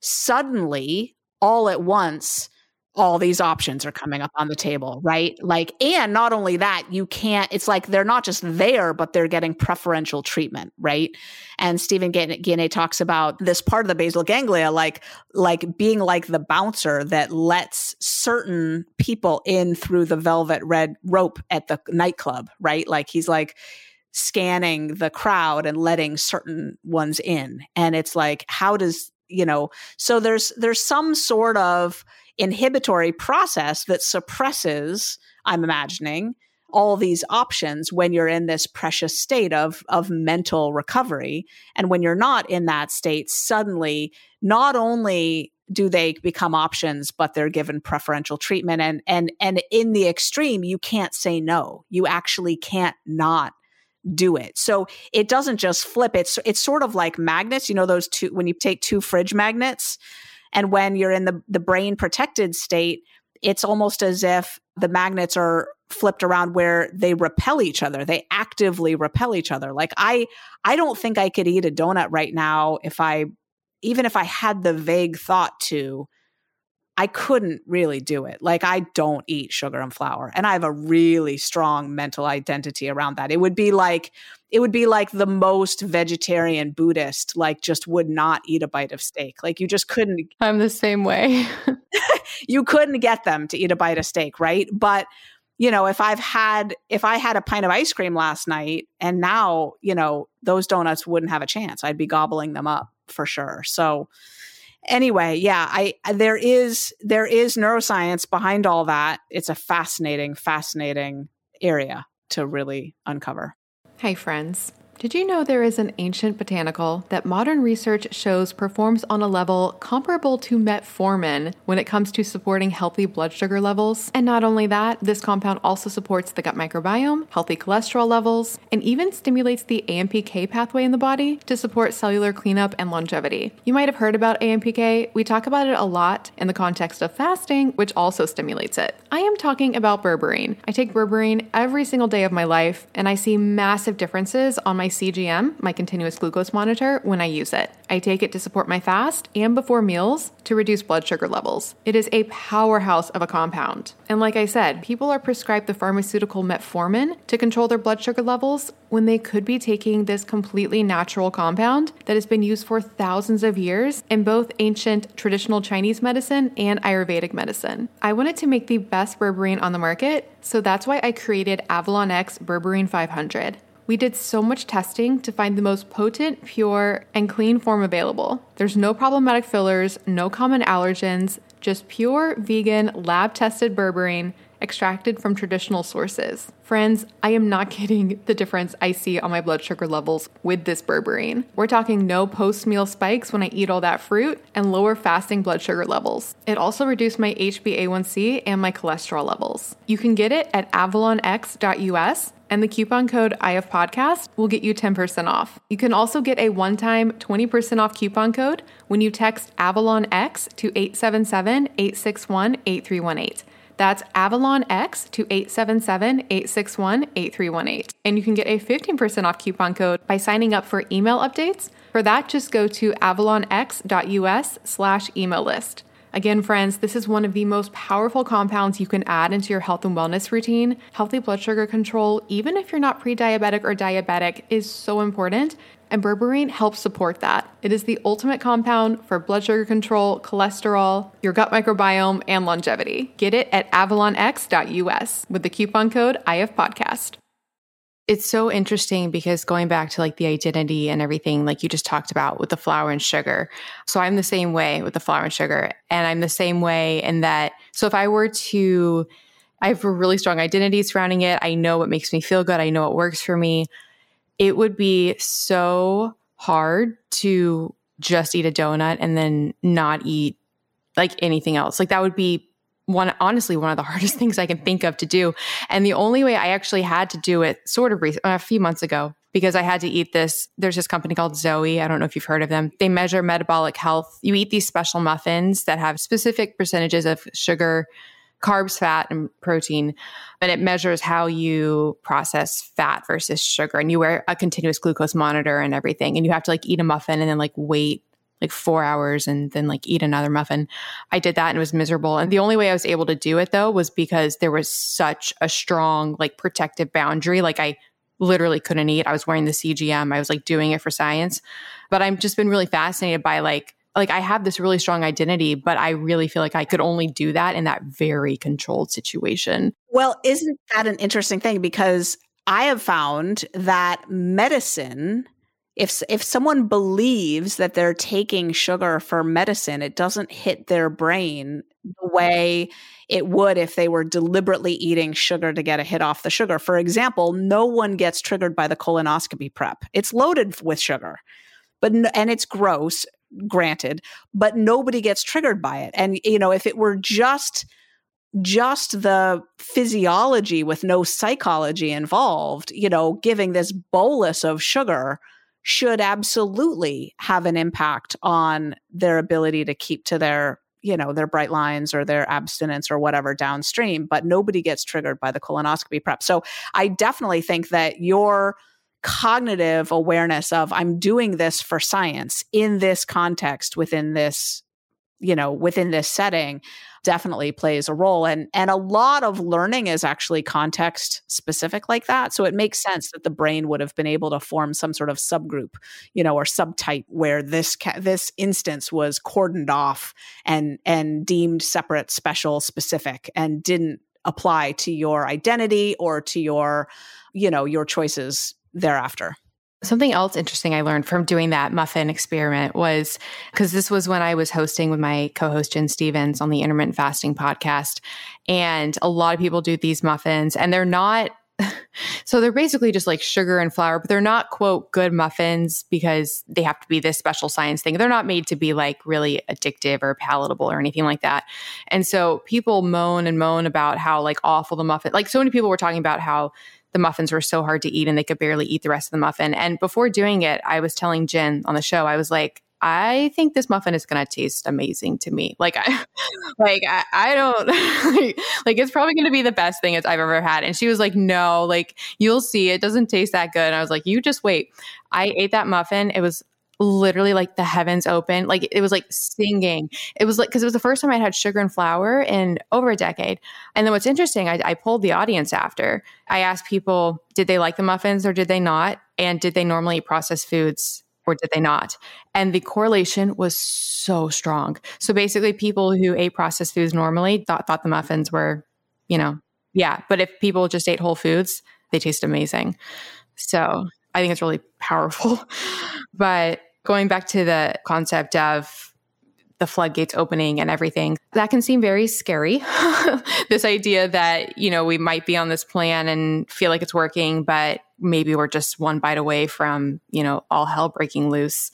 suddenly, all at once, all these options are coming up on the table, right? Like, and not only that, you can't, it's like they're not just there, but they're getting preferential treatment, right? And Stephen Guyenet talks about this part of the basal ganglia, like, like being like the bouncer that lets certain people in through the velvet red rope at the nightclub, right? Like he's like scanning the crowd and letting certain ones in. And it's like, how does, you know, so there's, there's some sort of inhibitory process that suppresses, I'm imagining, all these options when you're in this precious state of, of mental recovery. And when you're not in that state, suddenly, not only do they become options, but they're given preferential treatment. And, and, and in the extreme, you can't say no. You actually can't not do it. So it doesn't just flip. It's, it's sort of like magnets, you know, those two, when you take two fridge magnets, and when you're in the, the brain protected state, it's almost as if the magnets are flipped around where they repel each other. They actively repel each other. Like I, I don't think I could eat a donut right now if I even if I had the vague thought to, I couldn't really do it. Like, I don't eat sugar and flour, and I have a really strong mental identity around that. It would be like, it would be like the most vegetarian Buddhist, like, just would not eat a bite of steak. Like, you just couldn't. I'm the same way. You couldn't get them to eat a bite of steak, right? But, you know, if I've had, if I had a pint of ice cream last night and now, you know, those donuts wouldn't have a chance. I'd be gobbling them up for sure. So anyway, yeah, I there is there is neuroscience behind all that. It's a fascinating, fascinating area to really uncover. Hey friends, did you know there is an ancient botanical that modern research shows performs on a level comparable to metformin when it comes to supporting healthy blood sugar levels? And not only that, this compound also supports the gut microbiome, healthy cholesterol levels, and even stimulates the A M P K pathway in the body to support cellular cleanup and longevity. You might have heard about A M P K. We talk about it a lot in the context of fasting, which also stimulates it. I am talking about berberine. I take berberine every single day of my life, and I see massive differences on my C G M, my continuous glucose monitor, when I use it. I take it to support my fast and before meals to reduce blood sugar levels. It is a powerhouse of a compound. And like I said, people are prescribed the pharmaceutical metformin to control their blood sugar levels when they could be taking this completely natural compound that has been used for thousands of years in both ancient traditional Chinese medicine and Ayurvedic medicine. I wanted to make the best berberine on the market, so that's why I created Avalon X Berberine five hundred. We did so much testing to find the most potent, pure, and clean form available. There's no problematic fillers, no common allergens, just pure, vegan, lab-tested berberine extracted from traditional sources. Friends, I am not kidding the difference I see on my blood sugar levels with this berberine. We're talking no post-meal spikes when I eat all that fruit and lower fasting blood sugar levels. It also reduced my H b A one c and my cholesterol levels. You can get it at avalon x dot u s, and the coupon code I F Podcast will get you ten percent off. You can also get a one-time twenty percent off coupon code when you text Avalon X to eight seven seven, eight six one, eight three one eight. That's Avalon X to eight seven seven, eight six one, eight three one eight. And you can get a fifteen percent off coupon code by signing up for email updates. For that, just go to avalon x dot u s slash email list. Again, friends, this is one of the most powerful compounds you can add into your health and wellness routine. Healthy blood sugar control, even if you're not pre-diabetic or diabetic, is so important, and berberine helps support that. It is the ultimate compound for blood sugar control, cholesterol, your gut microbiome, and longevity. Get it at avalon x dot u s with the coupon code I F Podcast. It's so interesting because going back to like the identity and everything, like you just talked about with the flour and sugar. So I'm the same way with the flour and sugar. And I'm the same way in that, so if I were to, I have a really strong identity surrounding it. I know what makes me feel good. I know what works for me. It would be so hard to just eat a donut and then not eat like anything else. Like that would be one, honestly, one of the hardest things I can think of to do. And the only way I actually had to do it sort of re- a few months ago, because I had to eat this, there's this company called Zoe. I don't know if you've heard of them. They measure metabolic health. You eat these special muffins that have specific percentages of sugar, carbs, fat, and protein. And it measures how you process fat versus sugar. And you wear a continuous glucose monitor and everything. And you have to like eat a muffin and then like wait like four hours and then like eat another muffin. I did that and it was miserable. And the only way I was able to do it though was because there was such a strong like protective boundary. Like I literally couldn't eat. I was wearing the C G M. I was like doing it for science. But I've just been really fascinated by like, like I have this really strong identity, but I really feel like I could only do that in that very controlled situation. Well, isn't that an interesting thing? Because I have found that medicine, If if someone believes that they're taking sugar for medicine, it doesn't hit their brain the way it would if they were deliberately eating sugar to get a hit off the sugar. For example, no one gets triggered by the colonoscopy prep. It's loaded with sugar, but and it's gross, granted, but nobody gets triggered by it. And you know, if it were just just the physiology with no psychology involved, you know, giving this bolus of sugar should absolutely have an impact on their ability to keep to their, you know, their bright lines or their abstinence or whatever downstream, but nobody gets triggered by the colonoscopy prep. So I definitely think that your cognitive awareness of I'm doing this for science in this context within this, you know, within this setting definitely plays a role. And, and a lot of learning is actually context specific like that. So it makes sense that the brain would have been able to form some sort of subgroup, you know, or subtype where this, ca- this instance was cordoned off and, and deemed separate, special, specific, and didn't apply to your identity or to your, you know, your choices thereafter. Something else interesting I learned from doing that muffin experiment was, because this was when I was hosting with my co-host Jen Stevens on the Intermittent Fasting podcast. And a lot of people do these muffins and they're not, so they're basically just like sugar and flour, but they're not, quote, good muffins because they have to be this special science thing. They're not made to be like really addictive or palatable or anything like that. And so people moan and moan about how like awful the muffin, like so many people were talking about how the muffins were so hard to eat and they could barely eat the rest of the muffin. And before doing it, I was telling Jen on the show, I was like, I think this muffin is going to taste amazing to me. Like, I, like, I, I don't like, it's probably going to be the best thing I've ever had. And she was like, no, like you'll see, it doesn't taste that good. And I was like, you just wait. I ate that muffin. It was literally like the heavens open. Like it was like singing. It was like, cause it was the first time I'd had sugar and flour in over a decade. And then what's interesting, I, I polled the audience after. I asked people, did they like the muffins or did they not? And did they normally eat processed foods or did they not? And the correlation was so strong. So basically people who ate processed foods normally thought, thought the muffins were, you know, yeah. But if people just ate whole foods, they taste amazing. So I think it's really powerful. But going back to the concept of the floodgates opening and everything, that can seem very scary. This idea that, you know, we might be on this plan and feel like it's working, but maybe we're just one bite away from, you know, all hell breaking loose.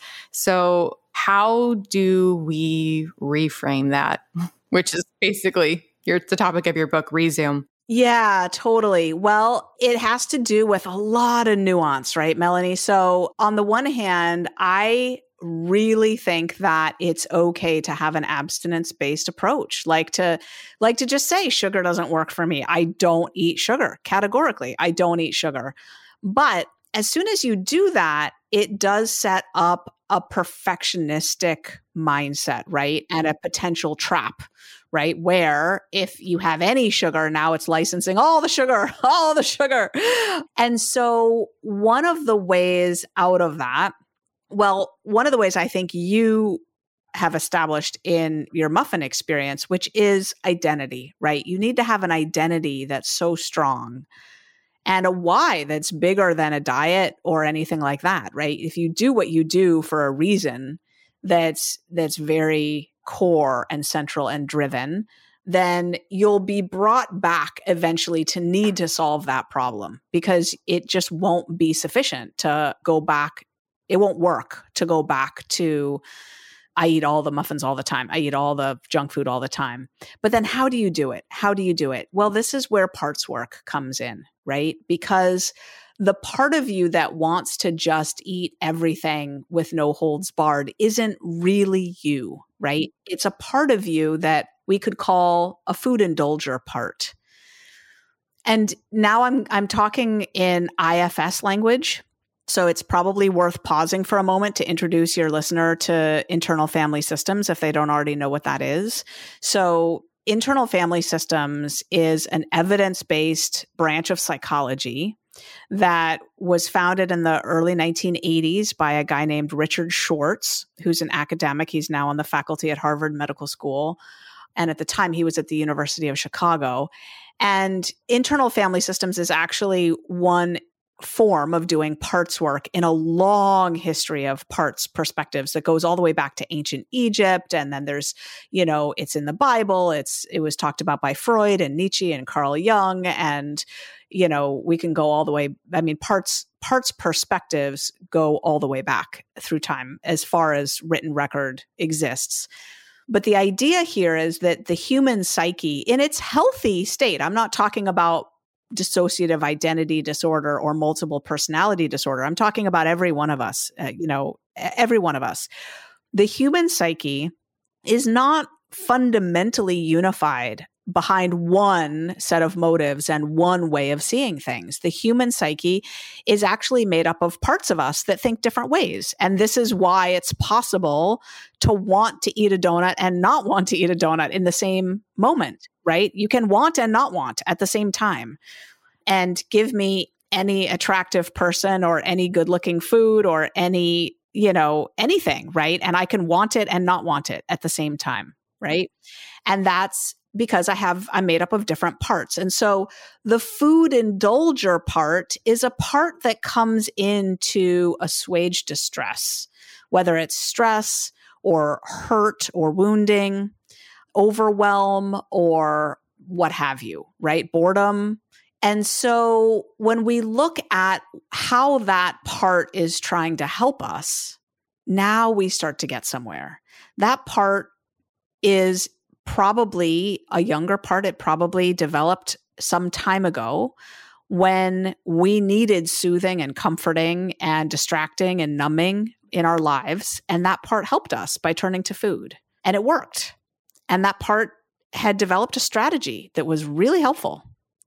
So how do we reframe that? Which is basically your, the topic of your book, Resume. Yeah, totally. Well, it has to do with a lot of nuance, right, Melanie? So on the one hand, I really think that it's okay to have an abstinence-based approach, like to like to just say sugar doesn't work for me. I don't eat sugar. Categorically, I don't eat sugar. But as soon as you do that, it does set up a perfectionistic mindset, right? And a potential trap, right? Where if you have any sugar, now it's licensing all the sugar, all the sugar. And so one of the ways out of that, well, one of the ways I think you have established in your muffin experience, which is identity, right? You need to have an identity that's so strong and a why that's bigger than a diet or anything like that, right? If you do what you do for a reason that's that's very core and central and driven, then you'll be brought back eventually to need to solve that problem because it just won't be sufficient to go back. It won't work to go back to, I eat all the muffins all the time. I eat all the junk food all the time. But then how do you do it? How do you do it? Well, this is where parts work comes in, right? Because the part of you that wants to just eat everything with no holds barred isn't really you, right? It's a part of you that we could call a food indulger part. And now I'm I'm talking in I F S language. So it's probably worth pausing for a moment to introduce your listener to internal family systems if they don't already know what that is. So internal family systems is an evidence-based branch of psychology that was founded in the early nineteen eighties by a guy named Richard Schwartz, who's an academic. He's now on the faculty at Harvard Medical School. And at the time, he was at the University of Chicago. And internal family systems is actually one form of doing parts work in a long history of parts perspectives that goes all the way back to ancient Egypt. And then there's, you know, it's in the Bible. It's, it was talked about by Freud and Nietzsche and Carl Jung. And, you know, we can go all the way. I mean, parts, parts perspectives go all the way back through time as far as written record exists. But the idea here is that the human psyche in its healthy state, I'm not talking about dissociative identity disorder or multiple personality disorder. I'm talking about every one of us, uh, you know, every one of us. The human psyche is not fundamentally unified behind one set of motives and one way of seeing things. The human psyche is actually made up of parts of us that think different ways. And this is why it's possible to want to eat a donut and not want to eat a donut in the same moment, right? You can want and not want at the same time. And give me any attractive person or any good-looking food or any, you know, anything, right? And I can want it and not want it at the same time, right? And that's because I have, I'm made up of different parts. And so the food indulger part is a part that comes in to assuage distress, whether it's stress or hurt or wounding, overwhelm, or what have you, right? Boredom. And so when we look at how that part is trying to help us, now we start to get somewhere. That part is probably a younger part. It probably developed some time ago when we needed soothing and comforting and distracting and numbing in our lives. And that part helped us by turning to food. And it worked. And that part had developed a strategy that was really helpful.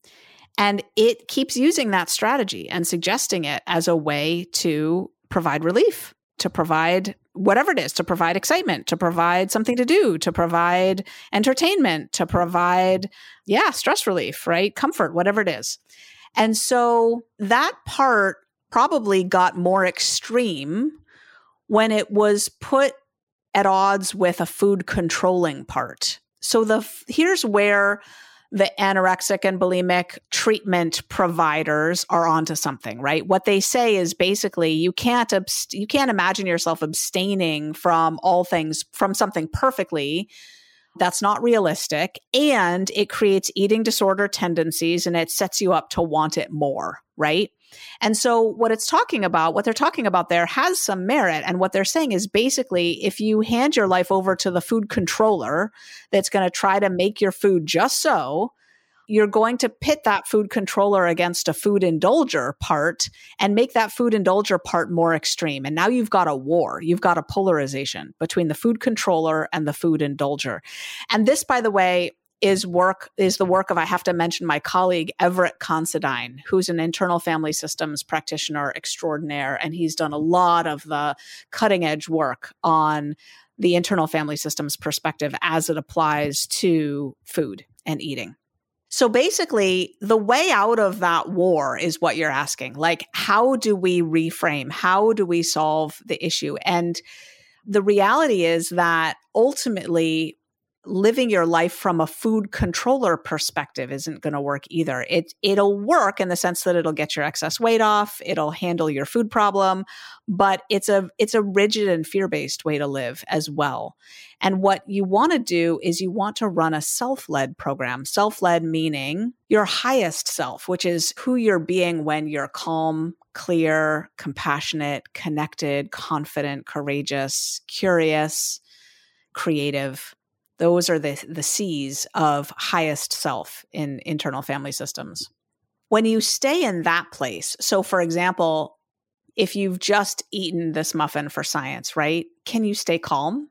And it keeps using that strategy and suggesting it as a way to provide relief, to provide whatever it is, to provide excitement, to provide something to do, to provide entertainment, to provide, yeah, stress relief, right? Comfort, whatever it is. And so that part probably got more extreme when it was put at odds with a food controlling part. So the here's where the anorexic and bulimic treatment providers are onto something, right? What they say is basically you can't abst- you can't imagine yourself abstaining from all things, from something perfectly. That's not realistic. And it creates eating disorder tendencies and it sets you up to want it more, right? And so what it's talking about, what they're talking about there has some merit. And what they're saying is basically, if you hand your life over to the food controller that's going to try to make your food just so, you're going to pit that food controller against a food indulger part and make that food indulger part more extreme. And now you've got a war. You've got a polarization between the food controller and the food indulger. And this, by the way, is work is the work of, I have to mention my colleague, Everett Considine, who's an internal family systems practitioner extraordinaire. And he's done a lot of the cutting edge work on the internal family systems perspective as it applies to food and eating. So basically, the way out of that war is what you're asking. Like, how do we reframe? How do we solve the issue? And the reality is that ultimately, living your life from a food controller perspective isn't going to work either. It, it'll work in the sense that it'll get your excess weight off. It'll handle your food problem, but it's a, it's a rigid and fear-based way to live as well. And what you want to do is you want to run a self-led program. Self-led meaning your highest self, which is who you're being when you're calm, clear, compassionate, connected, confident, courageous, curious, creative. Those are the, the C's of highest self in internal family systems. When you stay in that place, so for example, if you've just eaten this muffin for science, right? Can you stay calm?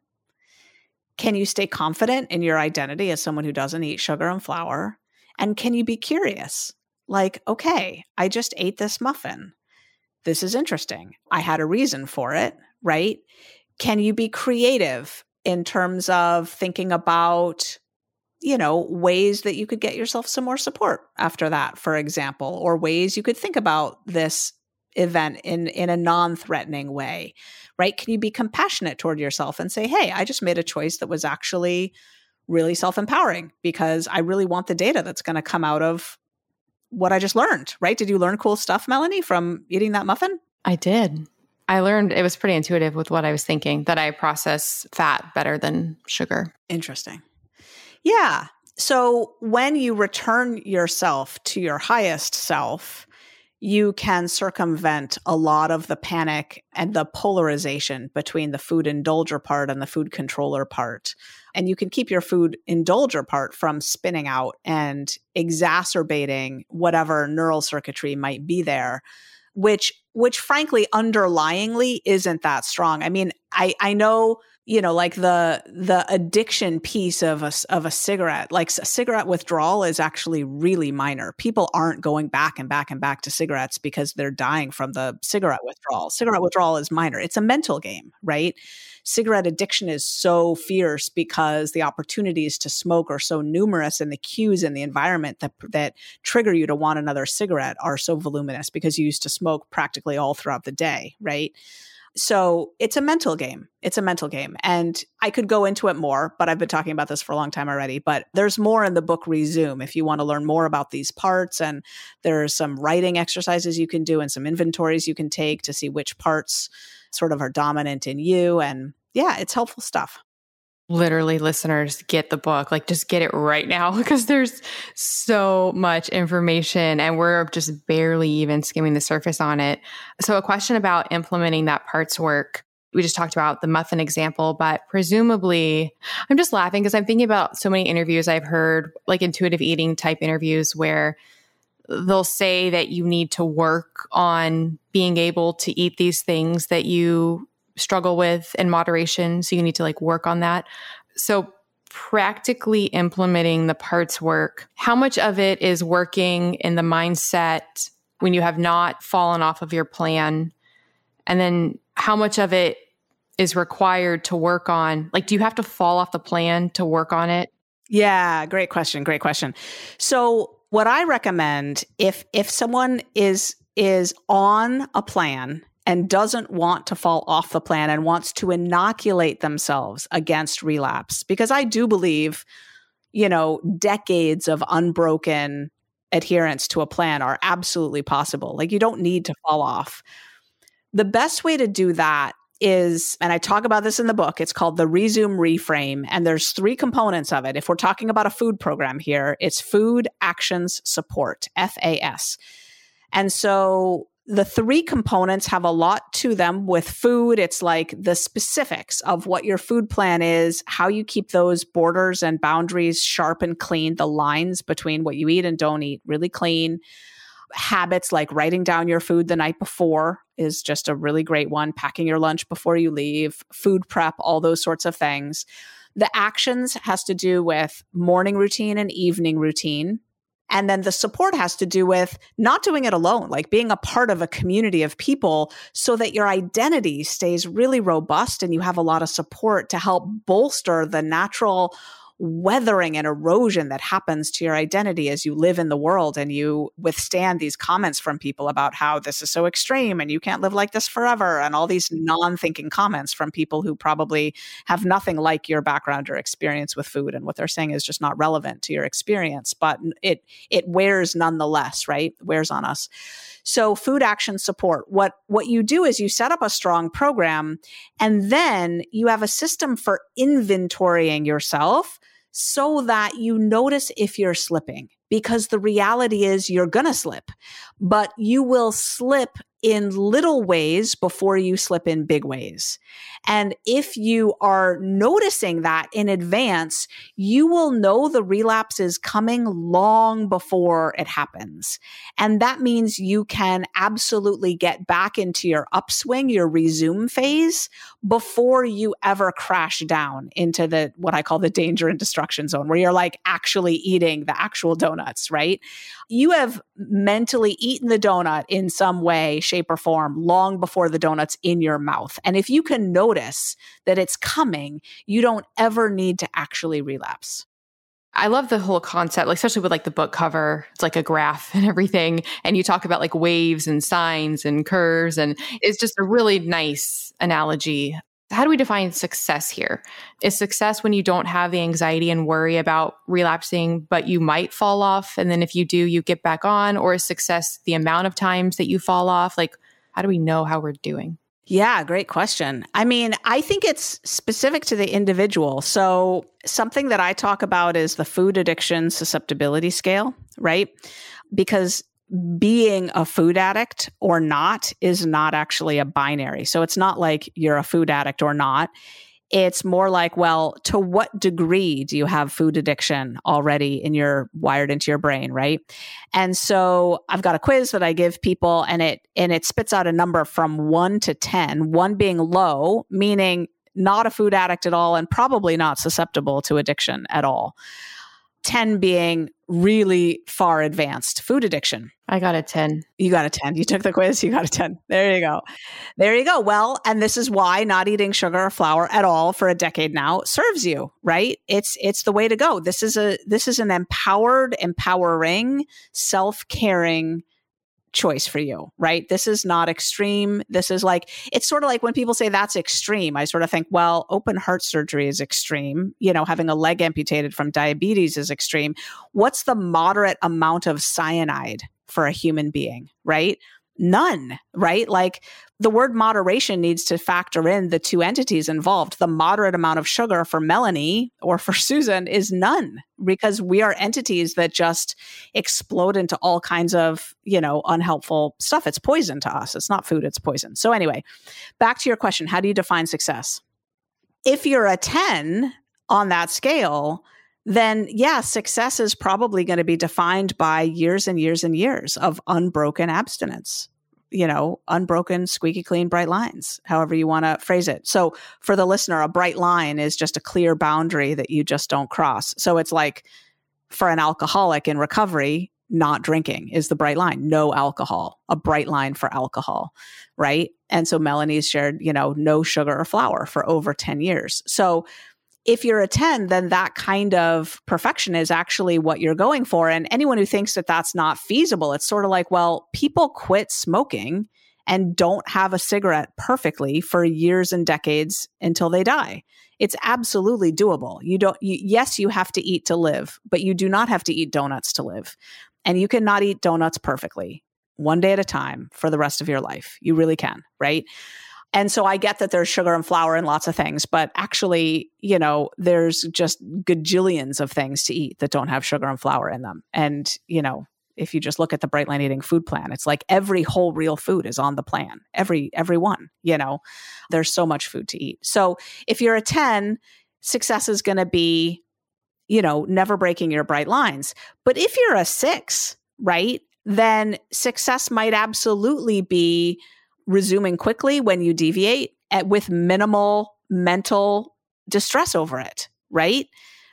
Can you stay confident in your identity as someone who doesn't eat sugar and flour? And can you be curious? Like, okay, I just ate this muffin. This is interesting. I had a reason for it, right? Can you be creative in terms of thinking about, you know, ways that you could get yourself some more support after that, for example, or ways you could think about this event in, in a non-threatening way, right? Can you be compassionate toward yourself and say, hey, I just made a choice that was actually really self-empowering because I really want the data that's going to come out of what I just learned, right? Did you learn cool stuff, Melanie, from eating that muffin? I did. I learned it was pretty intuitive with what I was thinking, that I process fat better than sugar. Interesting. Yeah. So when you return yourself to your highest self, you can circumvent a lot of the panic and the polarization between the food indulger part and the food controller part. And you can keep your food indulger part from spinning out and exacerbating whatever neural circuitry might be there, which which frankly, underlyingly isn't that strong. I mean, I, I know you know, like the the addiction piece of a, of a cigarette, like a cigarette withdrawal is actually really minor. People aren't going back and back and back to cigarettes because they're dying from the cigarette withdrawal. Cigarette withdrawal is minor. It's a mental game, right? Cigarette addiction is so fierce because the opportunities to smoke are so numerous and the cues in the environment that that trigger you to want another cigarette are so voluminous because you used to smoke practically all throughout the day, right? So it's a mental game. It's a mental game. And I could go into it more, but I've been talking about this for a long time already. But there's more in the book Resume if you want to learn more about these parts. And there's some writing exercises you can do and some inventories you can take to see which parts sort of are dominant in you. And yeah, it's helpful stuff. Literally, listeners, get the book. Like, just get it right now because there's so much information and we're just barely even skimming the surface on it. So a question about implementing that parts work. We just talked about the muffin example, but presumably, I'm just laughing because I'm thinking about so many interviews I've heard, like intuitive eating type interviews where they'll say that you need to work on being able to eat these things that you struggle with in moderation. So you need to like work on that. So practically implementing the parts work, how much of it is working in the mindset when you have not fallen off of your plan? And then how much of it is required to work on? Like, do you have to fall off the plan to work on it? Yeah, great question. Great question. So what I recommend if if someone is is on a plan and doesn't want to fall off the plan and wants to inoculate themselves against relapse, because I do believe, you know, decades of unbroken adherence to a plan are absolutely possible. Like, you don't need to fall off. The best way to do that is, and I talk about this in the book, it's called the Resume Reframe. And there's three components of it. If we're talking about a food program here, it's Food Actions Support, F A S. And so the three components have a lot to them. With food, it's like the specifics of what your food plan is, how you keep those borders and boundaries sharp and clean, the lines between what you eat and don't eat really clean. Habits like writing down your food the night before is just a really great one. Packing your lunch before you leave, food prep, all those sorts of things. The actions has to do with morning routine and evening routine. And then the support has to do with not doing it alone, like being a part of a community of people so that your identity stays really robust and you have a lot of support to help bolster the natural weathering and erosion that happens to your identity as you live in the world and you withstand these comments from people about how this is so extreme and you can't live like this forever, and all these non-thinking comments from people who probably have nothing like your background or experience with food, and what they're saying is just not relevant to your experience, but it it wears nonetheless, right? It wears on us. So food action support, what what you do is you set up a strong program and then you have a system for inventorying yourself so that you notice if you're slipping, because the reality is you're going to slip, but you will slip in little ways before you slip in big ways. And if you are noticing that in advance, you will know the relapse is coming long before it happens. And that means you can absolutely get back into your upswing, your resume phase, before you ever crash down into the, what I call the danger and destruction zone, where you're like actually eating the actual donuts, right? You have mentally eaten the donut in some way, shape, or form long before the donut's in your mouth. And if you can notice that it's coming, you don't ever need to actually relapse. I love the whole concept, like especially with like the book cover. It's like a graph and everything. And you talk about like waves and signs and curves. And it's just a really nice analogy. How do we define success here? Is success when you don't have the anxiety and worry about relapsing, but you might fall off? And then if you do, you get back on? Or is success the amount of times that you fall off? Like, how do we know how we're doing? Yeah, great question. I mean, I think it's specific to the individual. So something that I talk about is the food addiction susceptibility scale, right? Because being a food addict or not is not actually a binary. So it's not like you're a food addict or not. It's more like, well, to what degree do you have food addiction already in your wired into your brain, right? And so I've got a quiz that I give people, and it and it spits out a number from one to ten, one being low, meaning not a food addict at all, and probably not susceptible to addiction at all. ten being really far advanced food addiction. I got a ten. You got a ten. You took the quiz, you got a ten. There you go. There you go. Well, and this is why not eating sugar or flour at all for a decade now serves you, right? It's it's the way to go. This is a this is an empowered, empowering, self-caring choice for you, right? This is not extreme. This is like, it's sort of like when people say that's extreme, I sort of think, well, open heart surgery is extreme. You know, having a leg amputated from diabetes is extreme. What's the moderate amount of cyanide for a human being, right? None, right? Like the word moderation needs to factor in the two entities involved. The moderate amount of sugar for Melanie or for Susan is none, because we are entities that just explode into all kinds of, you know, unhelpful stuff. It's poison to us. It's not food, it's poison. So anyway, back to your question, how do you define success? If you're a ten on that scale, then yeah, success is probably going to be defined by years and years and years of unbroken abstinence, you know, unbroken, squeaky clean, bright lines, however you want to phrase it. So for the listener, a bright line is just a clear boundary that you just don't cross. So it's like for an alcoholic in recovery, not drinking is the bright line, no alcohol, a bright line for alcohol, right? And so Melanie's shared, you know, no sugar or flour for over ten years. So if you're a ten, then that kind of perfection is actually what you're going for. And anyone who thinks that that's not feasible, it's sort of like, well, people quit smoking and don't have a cigarette perfectly for years and decades until they die. It's absolutely doable. You don't, you, yes, you have to eat to live, but you do not have to eat donuts to live. And you cannot eat donuts perfectly, one day at a time for the rest of your life. You really can, right? And so I get that there's sugar and flour and lots of things, but actually, you know, there's just gajillions of things to eat that don't have sugar and flour in them. And, you know, if you just look at the Bright Line Eating food plan, it's like every whole real food is on the plan. Every, every one, you know, there's so much food to eat. So if you're a ten, success is going to be, you know, never breaking your bright lines. But if you're a six, right, then success might absolutely be resuming quickly when you deviate at, with minimal mental distress over it, right?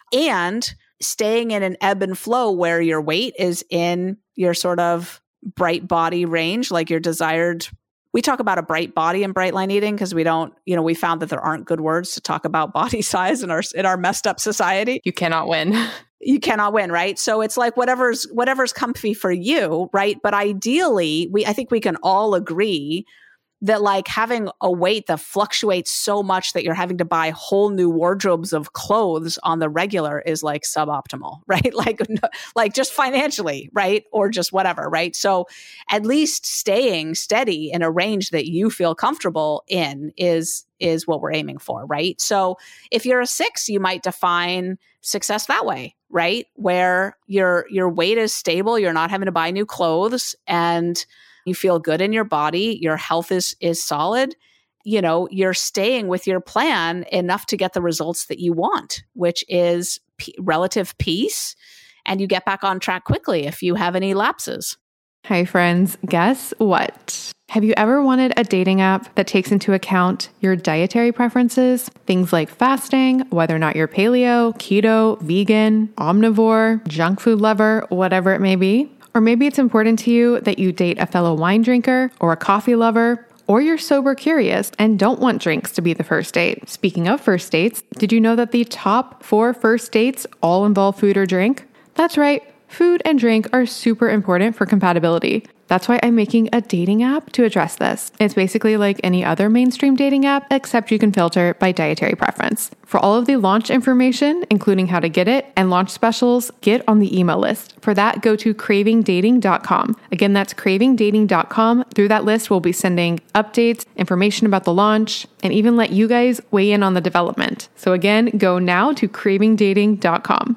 And staying in an ebb and flow where your weight is in your sort of bright body range, like your desired. We talk about a bright body and bright line eating because we don't, you know, we found that there aren't good words to talk about body size in our in our messed up society. You cannot win. You cannot win, right? So it's like whatever's whatever's comfy for you, right? But ideally, we I think we can all agree that like having a weight that fluctuates so much that you're having to buy whole new wardrobes of clothes on the regular is like suboptimal, right? Like, like just financially, right? Or just whatever, right? So at least staying steady in a range that you feel comfortable in is, is what we're aiming for, right? So if you're a six, you might define success that way, right? Where your, your weight is stable, you're not having to buy new clothes, and you feel good in your body, your health is is solid, you know, you're staying with your plan enough to get the results that you want, which is p- relative peace, and you get back on track quickly if you have any lapses. Hi friends, guess what? Have you ever wanted a dating app that takes into account your dietary preferences? Things like fasting, whether or not you're paleo, keto, vegan, omnivore, junk food lover, whatever it may be. Or maybe it's important to you that you date a fellow wine drinker or a coffee lover, or you're sober curious and don't want drinks to be the first date. Speaking of first dates, did you know that the top four first dates all involve food or drink? That's right. Food and drink are super important for compatibility. That's why I'm making a dating app to address this. It's basically like any other mainstream dating app, except you can filter by dietary preference. For all of the launch information, including how to get it and launch specials, get on the email list. For that, go to craving dating dot com. Again, that's craving dating dot com. Through that list, we'll be sending updates, information about the launch, and even let you guys weigh in on the development. So again, go now to craving dating dot com.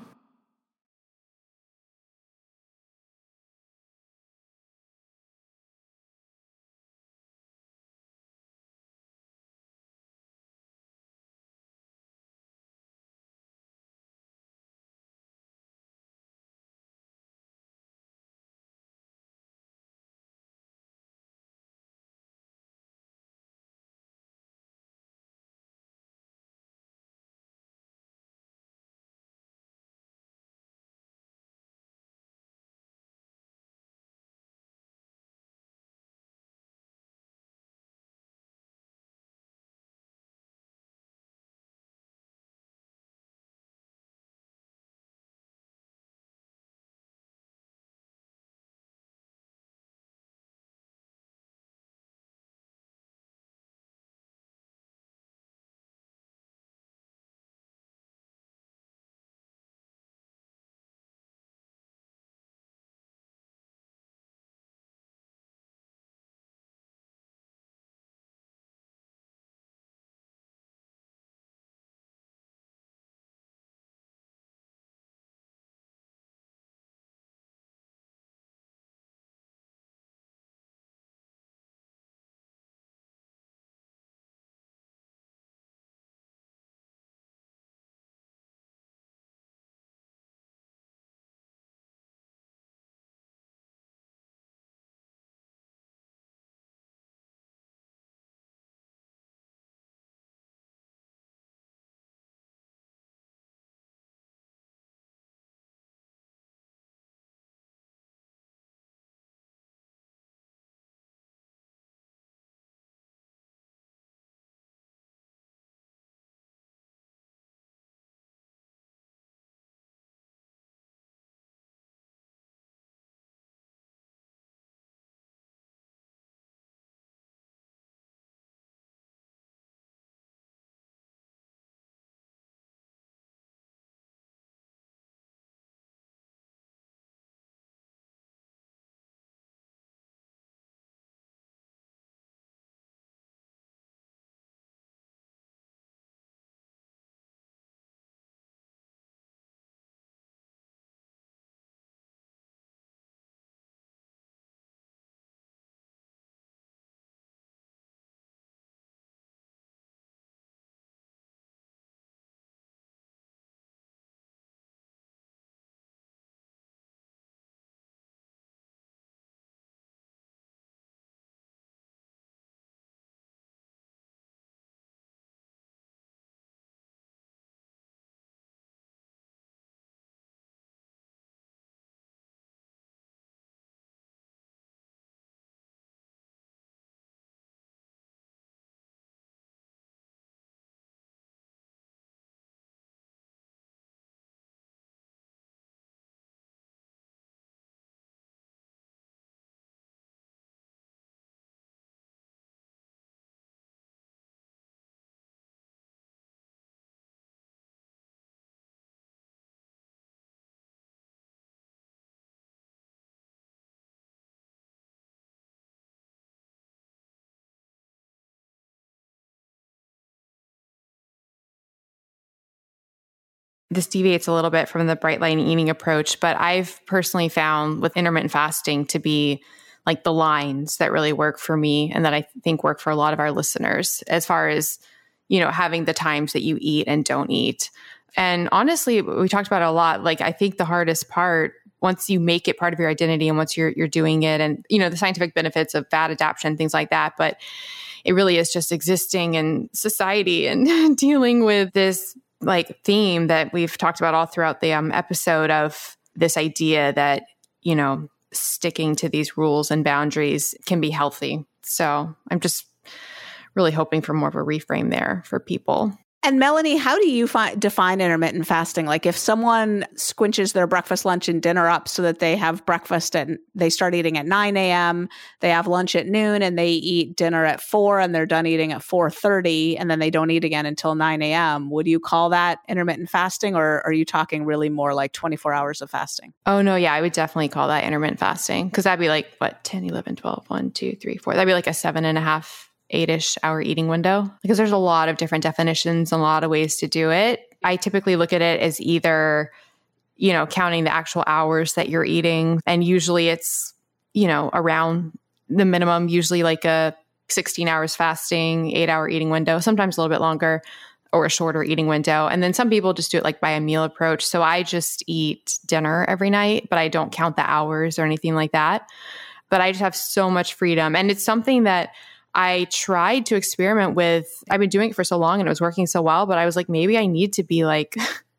this deviates a little bit from the bright line eating approach, but I've personally found with intermittent fasting to be like the lines that really work for me and that I think work for a lot of our listeners as far as, you know, having the times that you eat and don't eat. And honestly, we talked about it a lot. Like, I think the hardest part, once you make it part of your identity and once you're you're doing it, and, you know, the scientific benefits of fat adaptation, things like that, but it really is just existing in society and dealing with this like theme that we've talked about all throughout the um, episode of this idea that, you know, sticking to these rules and boundaries can be healthy. So I'm just really hoping for more of a reframe there for people. And Melanie, how do you fi- define intermittent fasting? Like if someone squinches their breakfast, lunch, and dinner up so that they have breakfast and they start eating at nine a.m., they have lunch at noon, and they eat dinner at four, and they're done eating at four thirty, and then they don't eat again until nine a.m., would you call that intermittent fasting, or are you talking really more like twenty-four hours of fasting? Oh, no. Yeah, I would definitely call that intermittent fasting because that'd be like, what, ten, eleven, twelve, one, two, three, four. That'd be like a seven and a half eight-ish hour eating window because there's a lot of different definitions, a lot of ways to do it. I typically look at it as either, you know, counting the actual hours that you're eating. And usually it's, you know, around the minimum, usually like a sixteen hours fasting, eight hour eating window, sometimes a little bit longer or a shorter eating window. And then some people just do it like by a meal approach. So I just eat dinner every night, but I don't count the hours or anything like that. But I just have so much freedom. And it's something that I tried to experiment with. I've been doing it for so long and it was working so well, but I was like, maybe I need to be like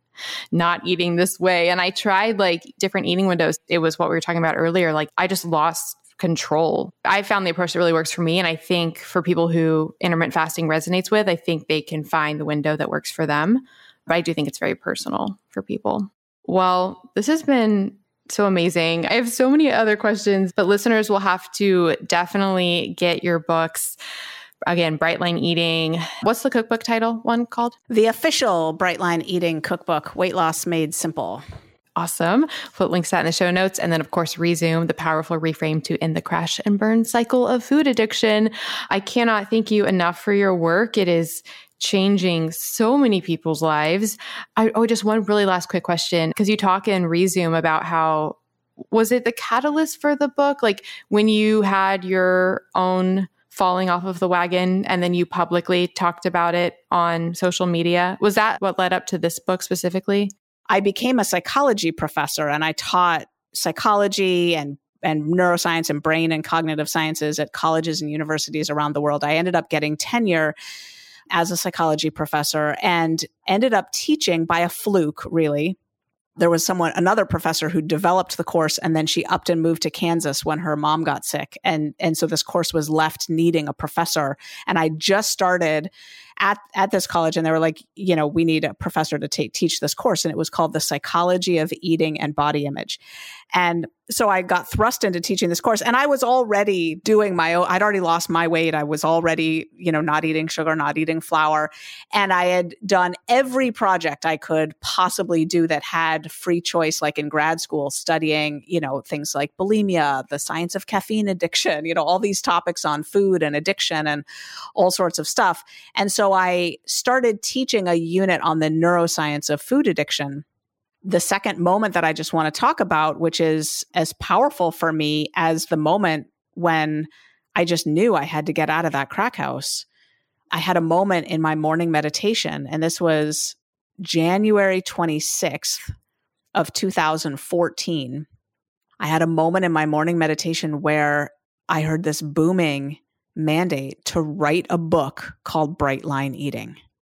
not eating this way. And I tried like different eating windows. It was what we were talking about earlier. Like I just lost control. I found the approach that really works for me. And I think for people who intermittent fasting resonates with, I think they can find the window that works for them. But I do think it's very personal for people. Well, this has been so amazing. I have so many other questions, but listeners will have to definitely get your books. Again, Bright Line Eating. What's the cookbook title one called? The official Bright Line Eating Cookbook, Weight Loss Made Simple. Awesome. Put links to that in the show notes. And then, of course, Resume, the powerful reframe to end the crash and burn cycle of food addiction. I cannot thank you enough for your work. It is changing so many people's lives. I, oh, just one really last quick question, because you talk in Resume about how, was it the catalyst for the book? Like when you had your own falling off of the wagon and then you publicly talked about it on social media, was that what led up to this book specifically? I became a psychology professor and I taught psychology and and neuroscience and brain and cognitive sciences at colleges and universities around the world. I ended up getting tenure as a psychology professor and ended up teaching by a fluke, really. There was someone, another professor who developed the course, and then she upped and moved to Kansas when her mom got sick. And, and so this course was left needing a professor. And I just started at, at this college, and they were like, you know, we need a professor to take, teach this course. And it was called The Psychology of Eating and Body Image. And so I got thrust into teaching this course, and I was already doing my own, I'd already lost my weight. I was already, you know, not eating sugar, not eating flour. And I had done every project I could possibly do that had free choice, like in grad school, studying, you know, things like bulimia, the science of caffeine addiction, you know, all these topics on food and addiction and all sorts of stuff. And so I started teaching a unit on the neuroscience of food addiction. The second moment that I just want to talk about, which is as powerful for me as the moment when I just knew I had to get out of that crack house. I had a moment in my morning meditation, and this was January twenty-sixth of two thousand fourteen. I had a moment in my morning meditation where I heard this booming mandate to write a book called Bright Line Eating.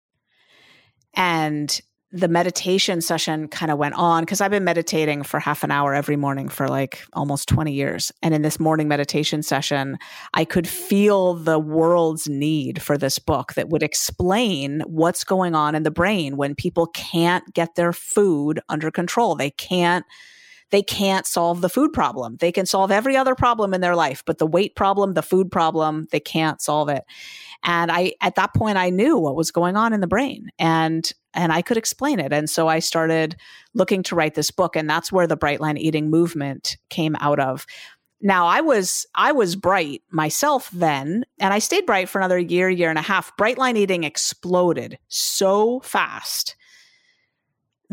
And the meditation session kind of went on because I've been meditating for half an hour every morning for like almost twenty years. And in this morning meditation session, I could feel the world's need for this book that would explain what's going on in the brain when people can't get their food under control. They can't They can't solve the food problem. They can solve every other problem in their life, but the weight problem, the food problem, they can't solve it. And I, at that point, I knew what was going on in the brain, and and I could explain it. And so I started looking to write this book, and that's where the Bright Line Eating movement came out of. Now, I was I was bright myself then, and I stayed bright for another year, year and a half. Bright Line Eating exploded so fast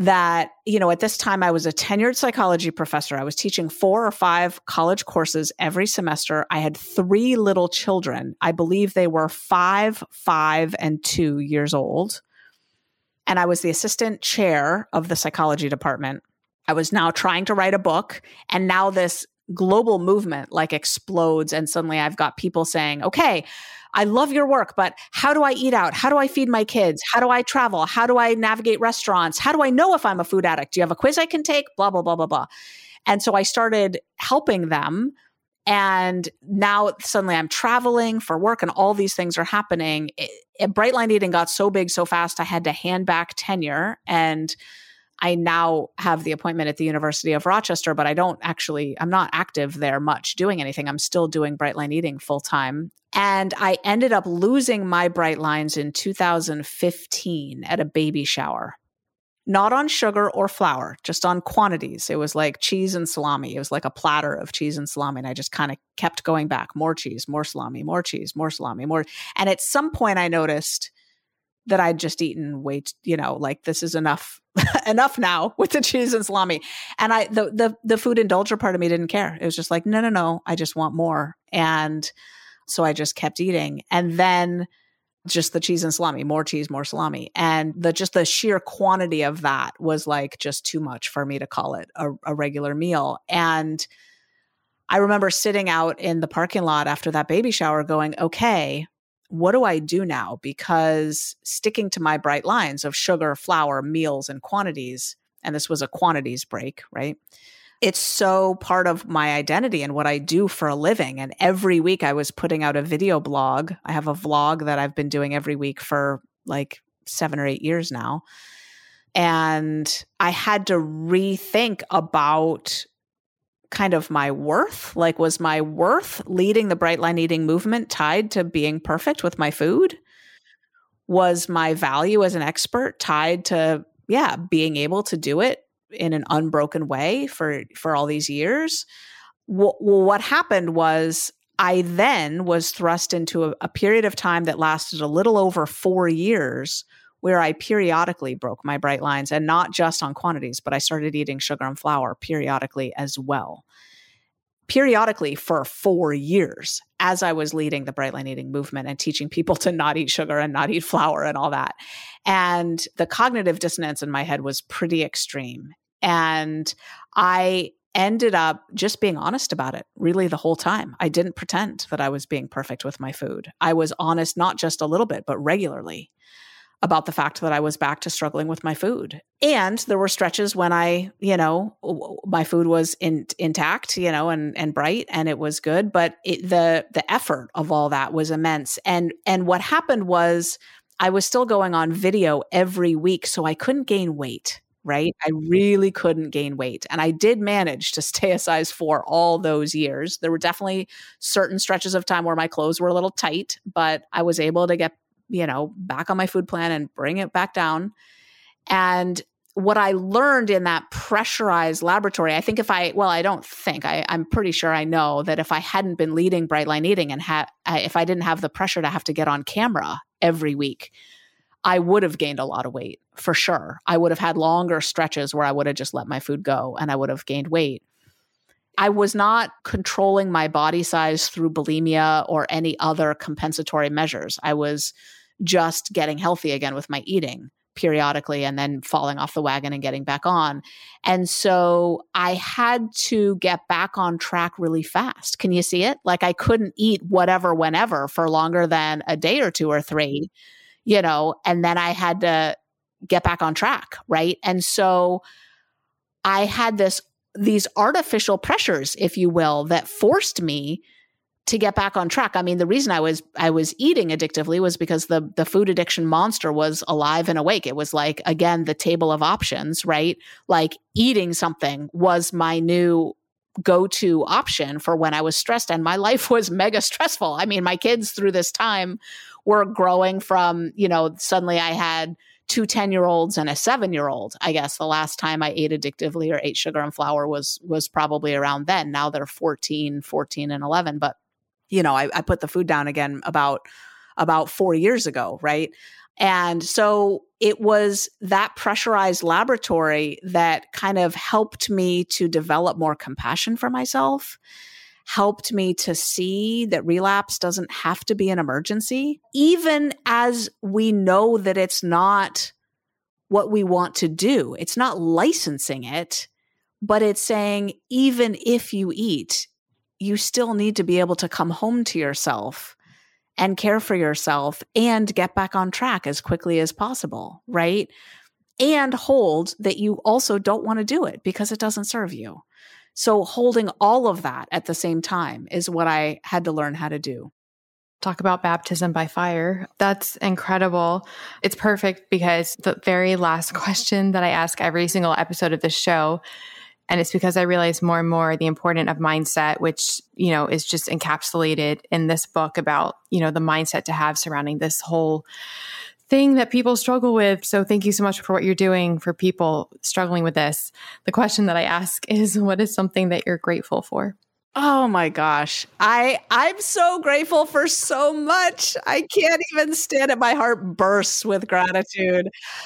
that, you know, at this time I was a tenured psychology professor. I was teaching four or five college courses every semester. I had three little children. I believe they were five, five, and two years old. And I was the assistant chair of the psychology department. I was now trying to write a book, and now this global movement like explodes. And suddenly I've got people saying, okay, I love your work, but how do I eat out? How do I feed my kids? How do I travel? How do I navigate restaurants? How do I know if I'm a food addict? Do you have a quiz I can take? Blah, blah, blah, blah, blah. And so I started helping them. And now suddenly I'm traveling for work and all these things are happening. It, it, Bright Line Eating got so big so fast, I had to hand back tenure. And I now have the appointment at the University of Rochester, but I don't actually, I'm not active there much doing anything. I'm still doing Bright Line Eating full time. And I ended up losing my Bright Lines in two thousand fifteen at a baby shower. Not on sugar or flour, just on quantities. It was like cheese and salami. It was like a platter of cheese and salami. And I just kind of kept going back. More cheese, more salami, more cheese, more salami, more. And at some point I noticed that I'd just eaten way, t- you know, like this is enough, enough now with the cheese and salami. And I, the, the, the food indulger part of me didn't care. It was just like, no, no, no, I just want more. And so I just kept eating. And then just the cheese and salami, more cheese, more salami. And the, just the sheer quantity of that was like just too much for me to call it a, a regular meal. And I remember sitting out in the parking lot after that baby shower going, okay, what do I do now? Because sticking to my bright lines of sugar, flour, meals, and quantities, and this was a quantities break, right? It's so part of my identity and what I do for a living. And every week I was putting out a video blog. I have a vlog that I've been doing every week for like seven or eight years now. And I had to rethink about kind of my worth. Like, was my worth leading the Bright Line Eating movement tied to being perfect with my food? Was my value as an expert tied to, yeah, being able to do it in an unbroken way for, for all these years? Well, what happened was I then was thrust into a, a period of time that lasted a little over four years where I periodically broke my bright lines, and not just on quantities, but I started eating sugar and flour periodically as well. Periodically for four years as I was leading the Bright Line Eating movement and teaching people to not eat sugar and not eat flour and all that. And the cognitive dissonance in my head was pretty extreme. And I ended up just being honest about it really the whole time. I didn't pretend that I was being perfect with my food. I was honest, not just a little bit, but regularly, about the fact that I was back to struggling with my food. And there were stretches when I, you know, my food was in, intact, you know, and, and bright, and it was good, but it, the, the effort of all that was immense. And, and what happened was I was still going on video every week, so I couldn't gain weight, right? I really couldn't gain weight. And I did manage to stay a size four all those years. There were definitely certain stretches of time where my clothes were a little tight, but I was able to get, you know, back on my food plan and bring it back down. And what I learned in that pressurized laboratory, I think if I, well, I don't think, I, I'm pretty sure I know that if I hadn't been leading Bright Line Eating and had, if I didn't have the pressure to have to get on camera every week, I would have gained a lot of weight for sure. I would have had longer stretches where I would have just let my food go and I would have gained weight. I was not controlling my body size through bulimia or any other compensatory measures. I was just getting healthy again with my eating periodically and then falling off the wagon and getting back on. And so I had to get back on track really fast. Can you see it? Like I couldn't eat whatever, whenever for longer than a day or two or three, you know, and then I had to get back on track. Right. And so I had this, these artificial pressures, if you will, that forced me to get back on track. I mean, the reason I was I was eating addictively was because the the food addiction monster was alive and awake. It was like, again, the table of options, right? Like eating something was my new go-to option for when I was stressed, and my life was mega stressful. I mean, my kids through this time were growing from, you know, suddenly I had two ten-year-olds and a seven-year-old. I guess the last time I ate addictively or ate sugar and flour was was probably around then. Now they're fourteen, fourteen, and eleven, but you know, I, I put the food down again about, about four years ago, right? And so it was that pressurized laboratory that kind of helped me to develop more compassion for myself, helped me to see that relapse doesn't have to be an emergency, even as we know that it's not what we want to do. It's not licensing it, but it's saying, even if you eat, you still need to be able to come home to yourself and care for yourself and get back on track as quickly as possible, right? And hold that you also don't want to do it because it doesn't serve you. So holding all of that at the same time is what I had to learn how to do. Talk about baptism by fire. That's incredible. It's perfect because the very last question that I ask every single episode of this show, and it's because I realize more and more the importance of mindset, which, you know, is just encapsulated in this book about, you know, the mindset to have surrounding this whole thing that people struggle with. So thank you so much for what you're doing for people struggling with this. The question that I ask is, what is something that you're grateful for? Oh my gosh. I, I'm so grateful for so much. I can't even stand it. My heart bursts with gratitude.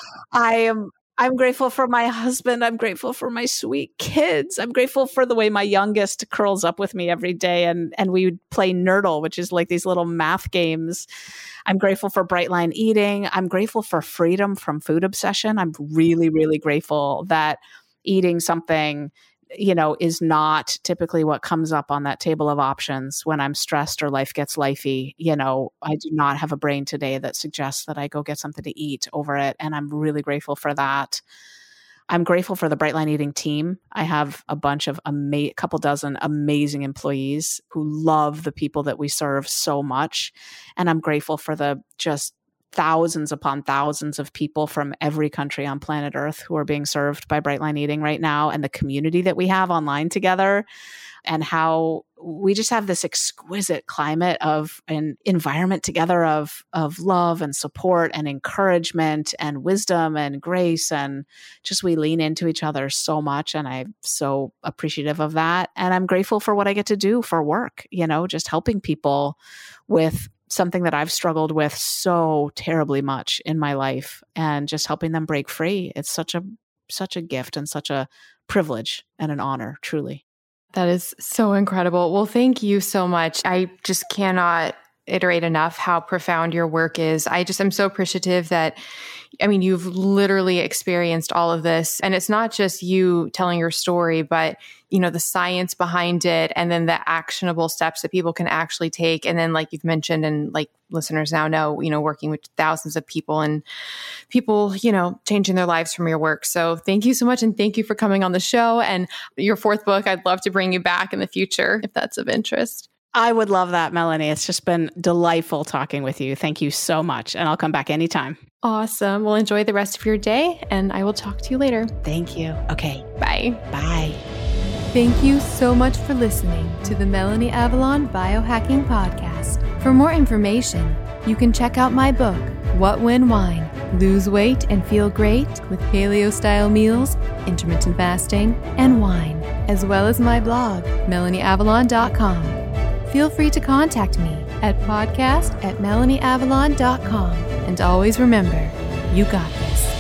I am I'm grateful for my husband. I'm grateful for my sweet kids. I'm grateful for the way my youngest curls up with me every day and, and we would play Nerdle, which is like these little math games. I'm grateful for Bright Line Eating. I'm grateful for freedom from food obsession. I'm really, really grateful that eating something, you know, is not typically what comes up on that table of options when I'm stressed or life gets lifey. You know, I do not have a brain today that suggests that I go get something to eat over it. And I'm really grateful for that. I'm grateful for the Bright Line Eating team. I have a bunch of, a couple dozen amazing employees who love the people that we serve so much. And I'm grateful for the just thousands upon thousands of people from every country on planet Earth who are being served by Bright Line Eating right now, and the community that we have online together, and how we just have this exquisite climate of an environment together of, of love and support and encouragement and wisdom and grace. And just, we lean into each other so much. And I'm so appreciative of that. And I'm grateful for what I get to do for work, you know, just helping people with something that I've struggled with so terribly much in my life, and just helping them break free. It's such a, such a gift and such a privilege and an honor, truly. That is so incredible. Well, thank you so much. I just cannot iterate enough how profound your work is. I just am so appreciative that, I mean, you've literally experienced all of this, and it's not just you telling your story, but, you know, the science behind it, and then the actionable steps that people can actually take. And then, like you've mentioned, and like listeners now know, you know, working with thousands of people and people, you know, changing their lives from your work. So thank you so much. And thank you for coming on the show. And your fourth book, I'd love to bring you back in the future if that's of interest. I would love that, Melanie. It's just been delightful talking with you. Thank you so much. And I'll come back anytime. Awesome. Well, enjoy the rest of your day, and I will talk to you later. Thank you. Okay. Bye. Bye. Thank you so much for listening to the Melanie Avalon Biohacking Podcast. For more information, you can check out my book, What When Wine? Lose Weight and Feel Great with Paleo-Style Meals, Intermittent Fasting, and Wine, as well as my blog, melanie avalon dot com. Feel free to contact me at podcast at melanie avalon dot com. And always remember, you got this.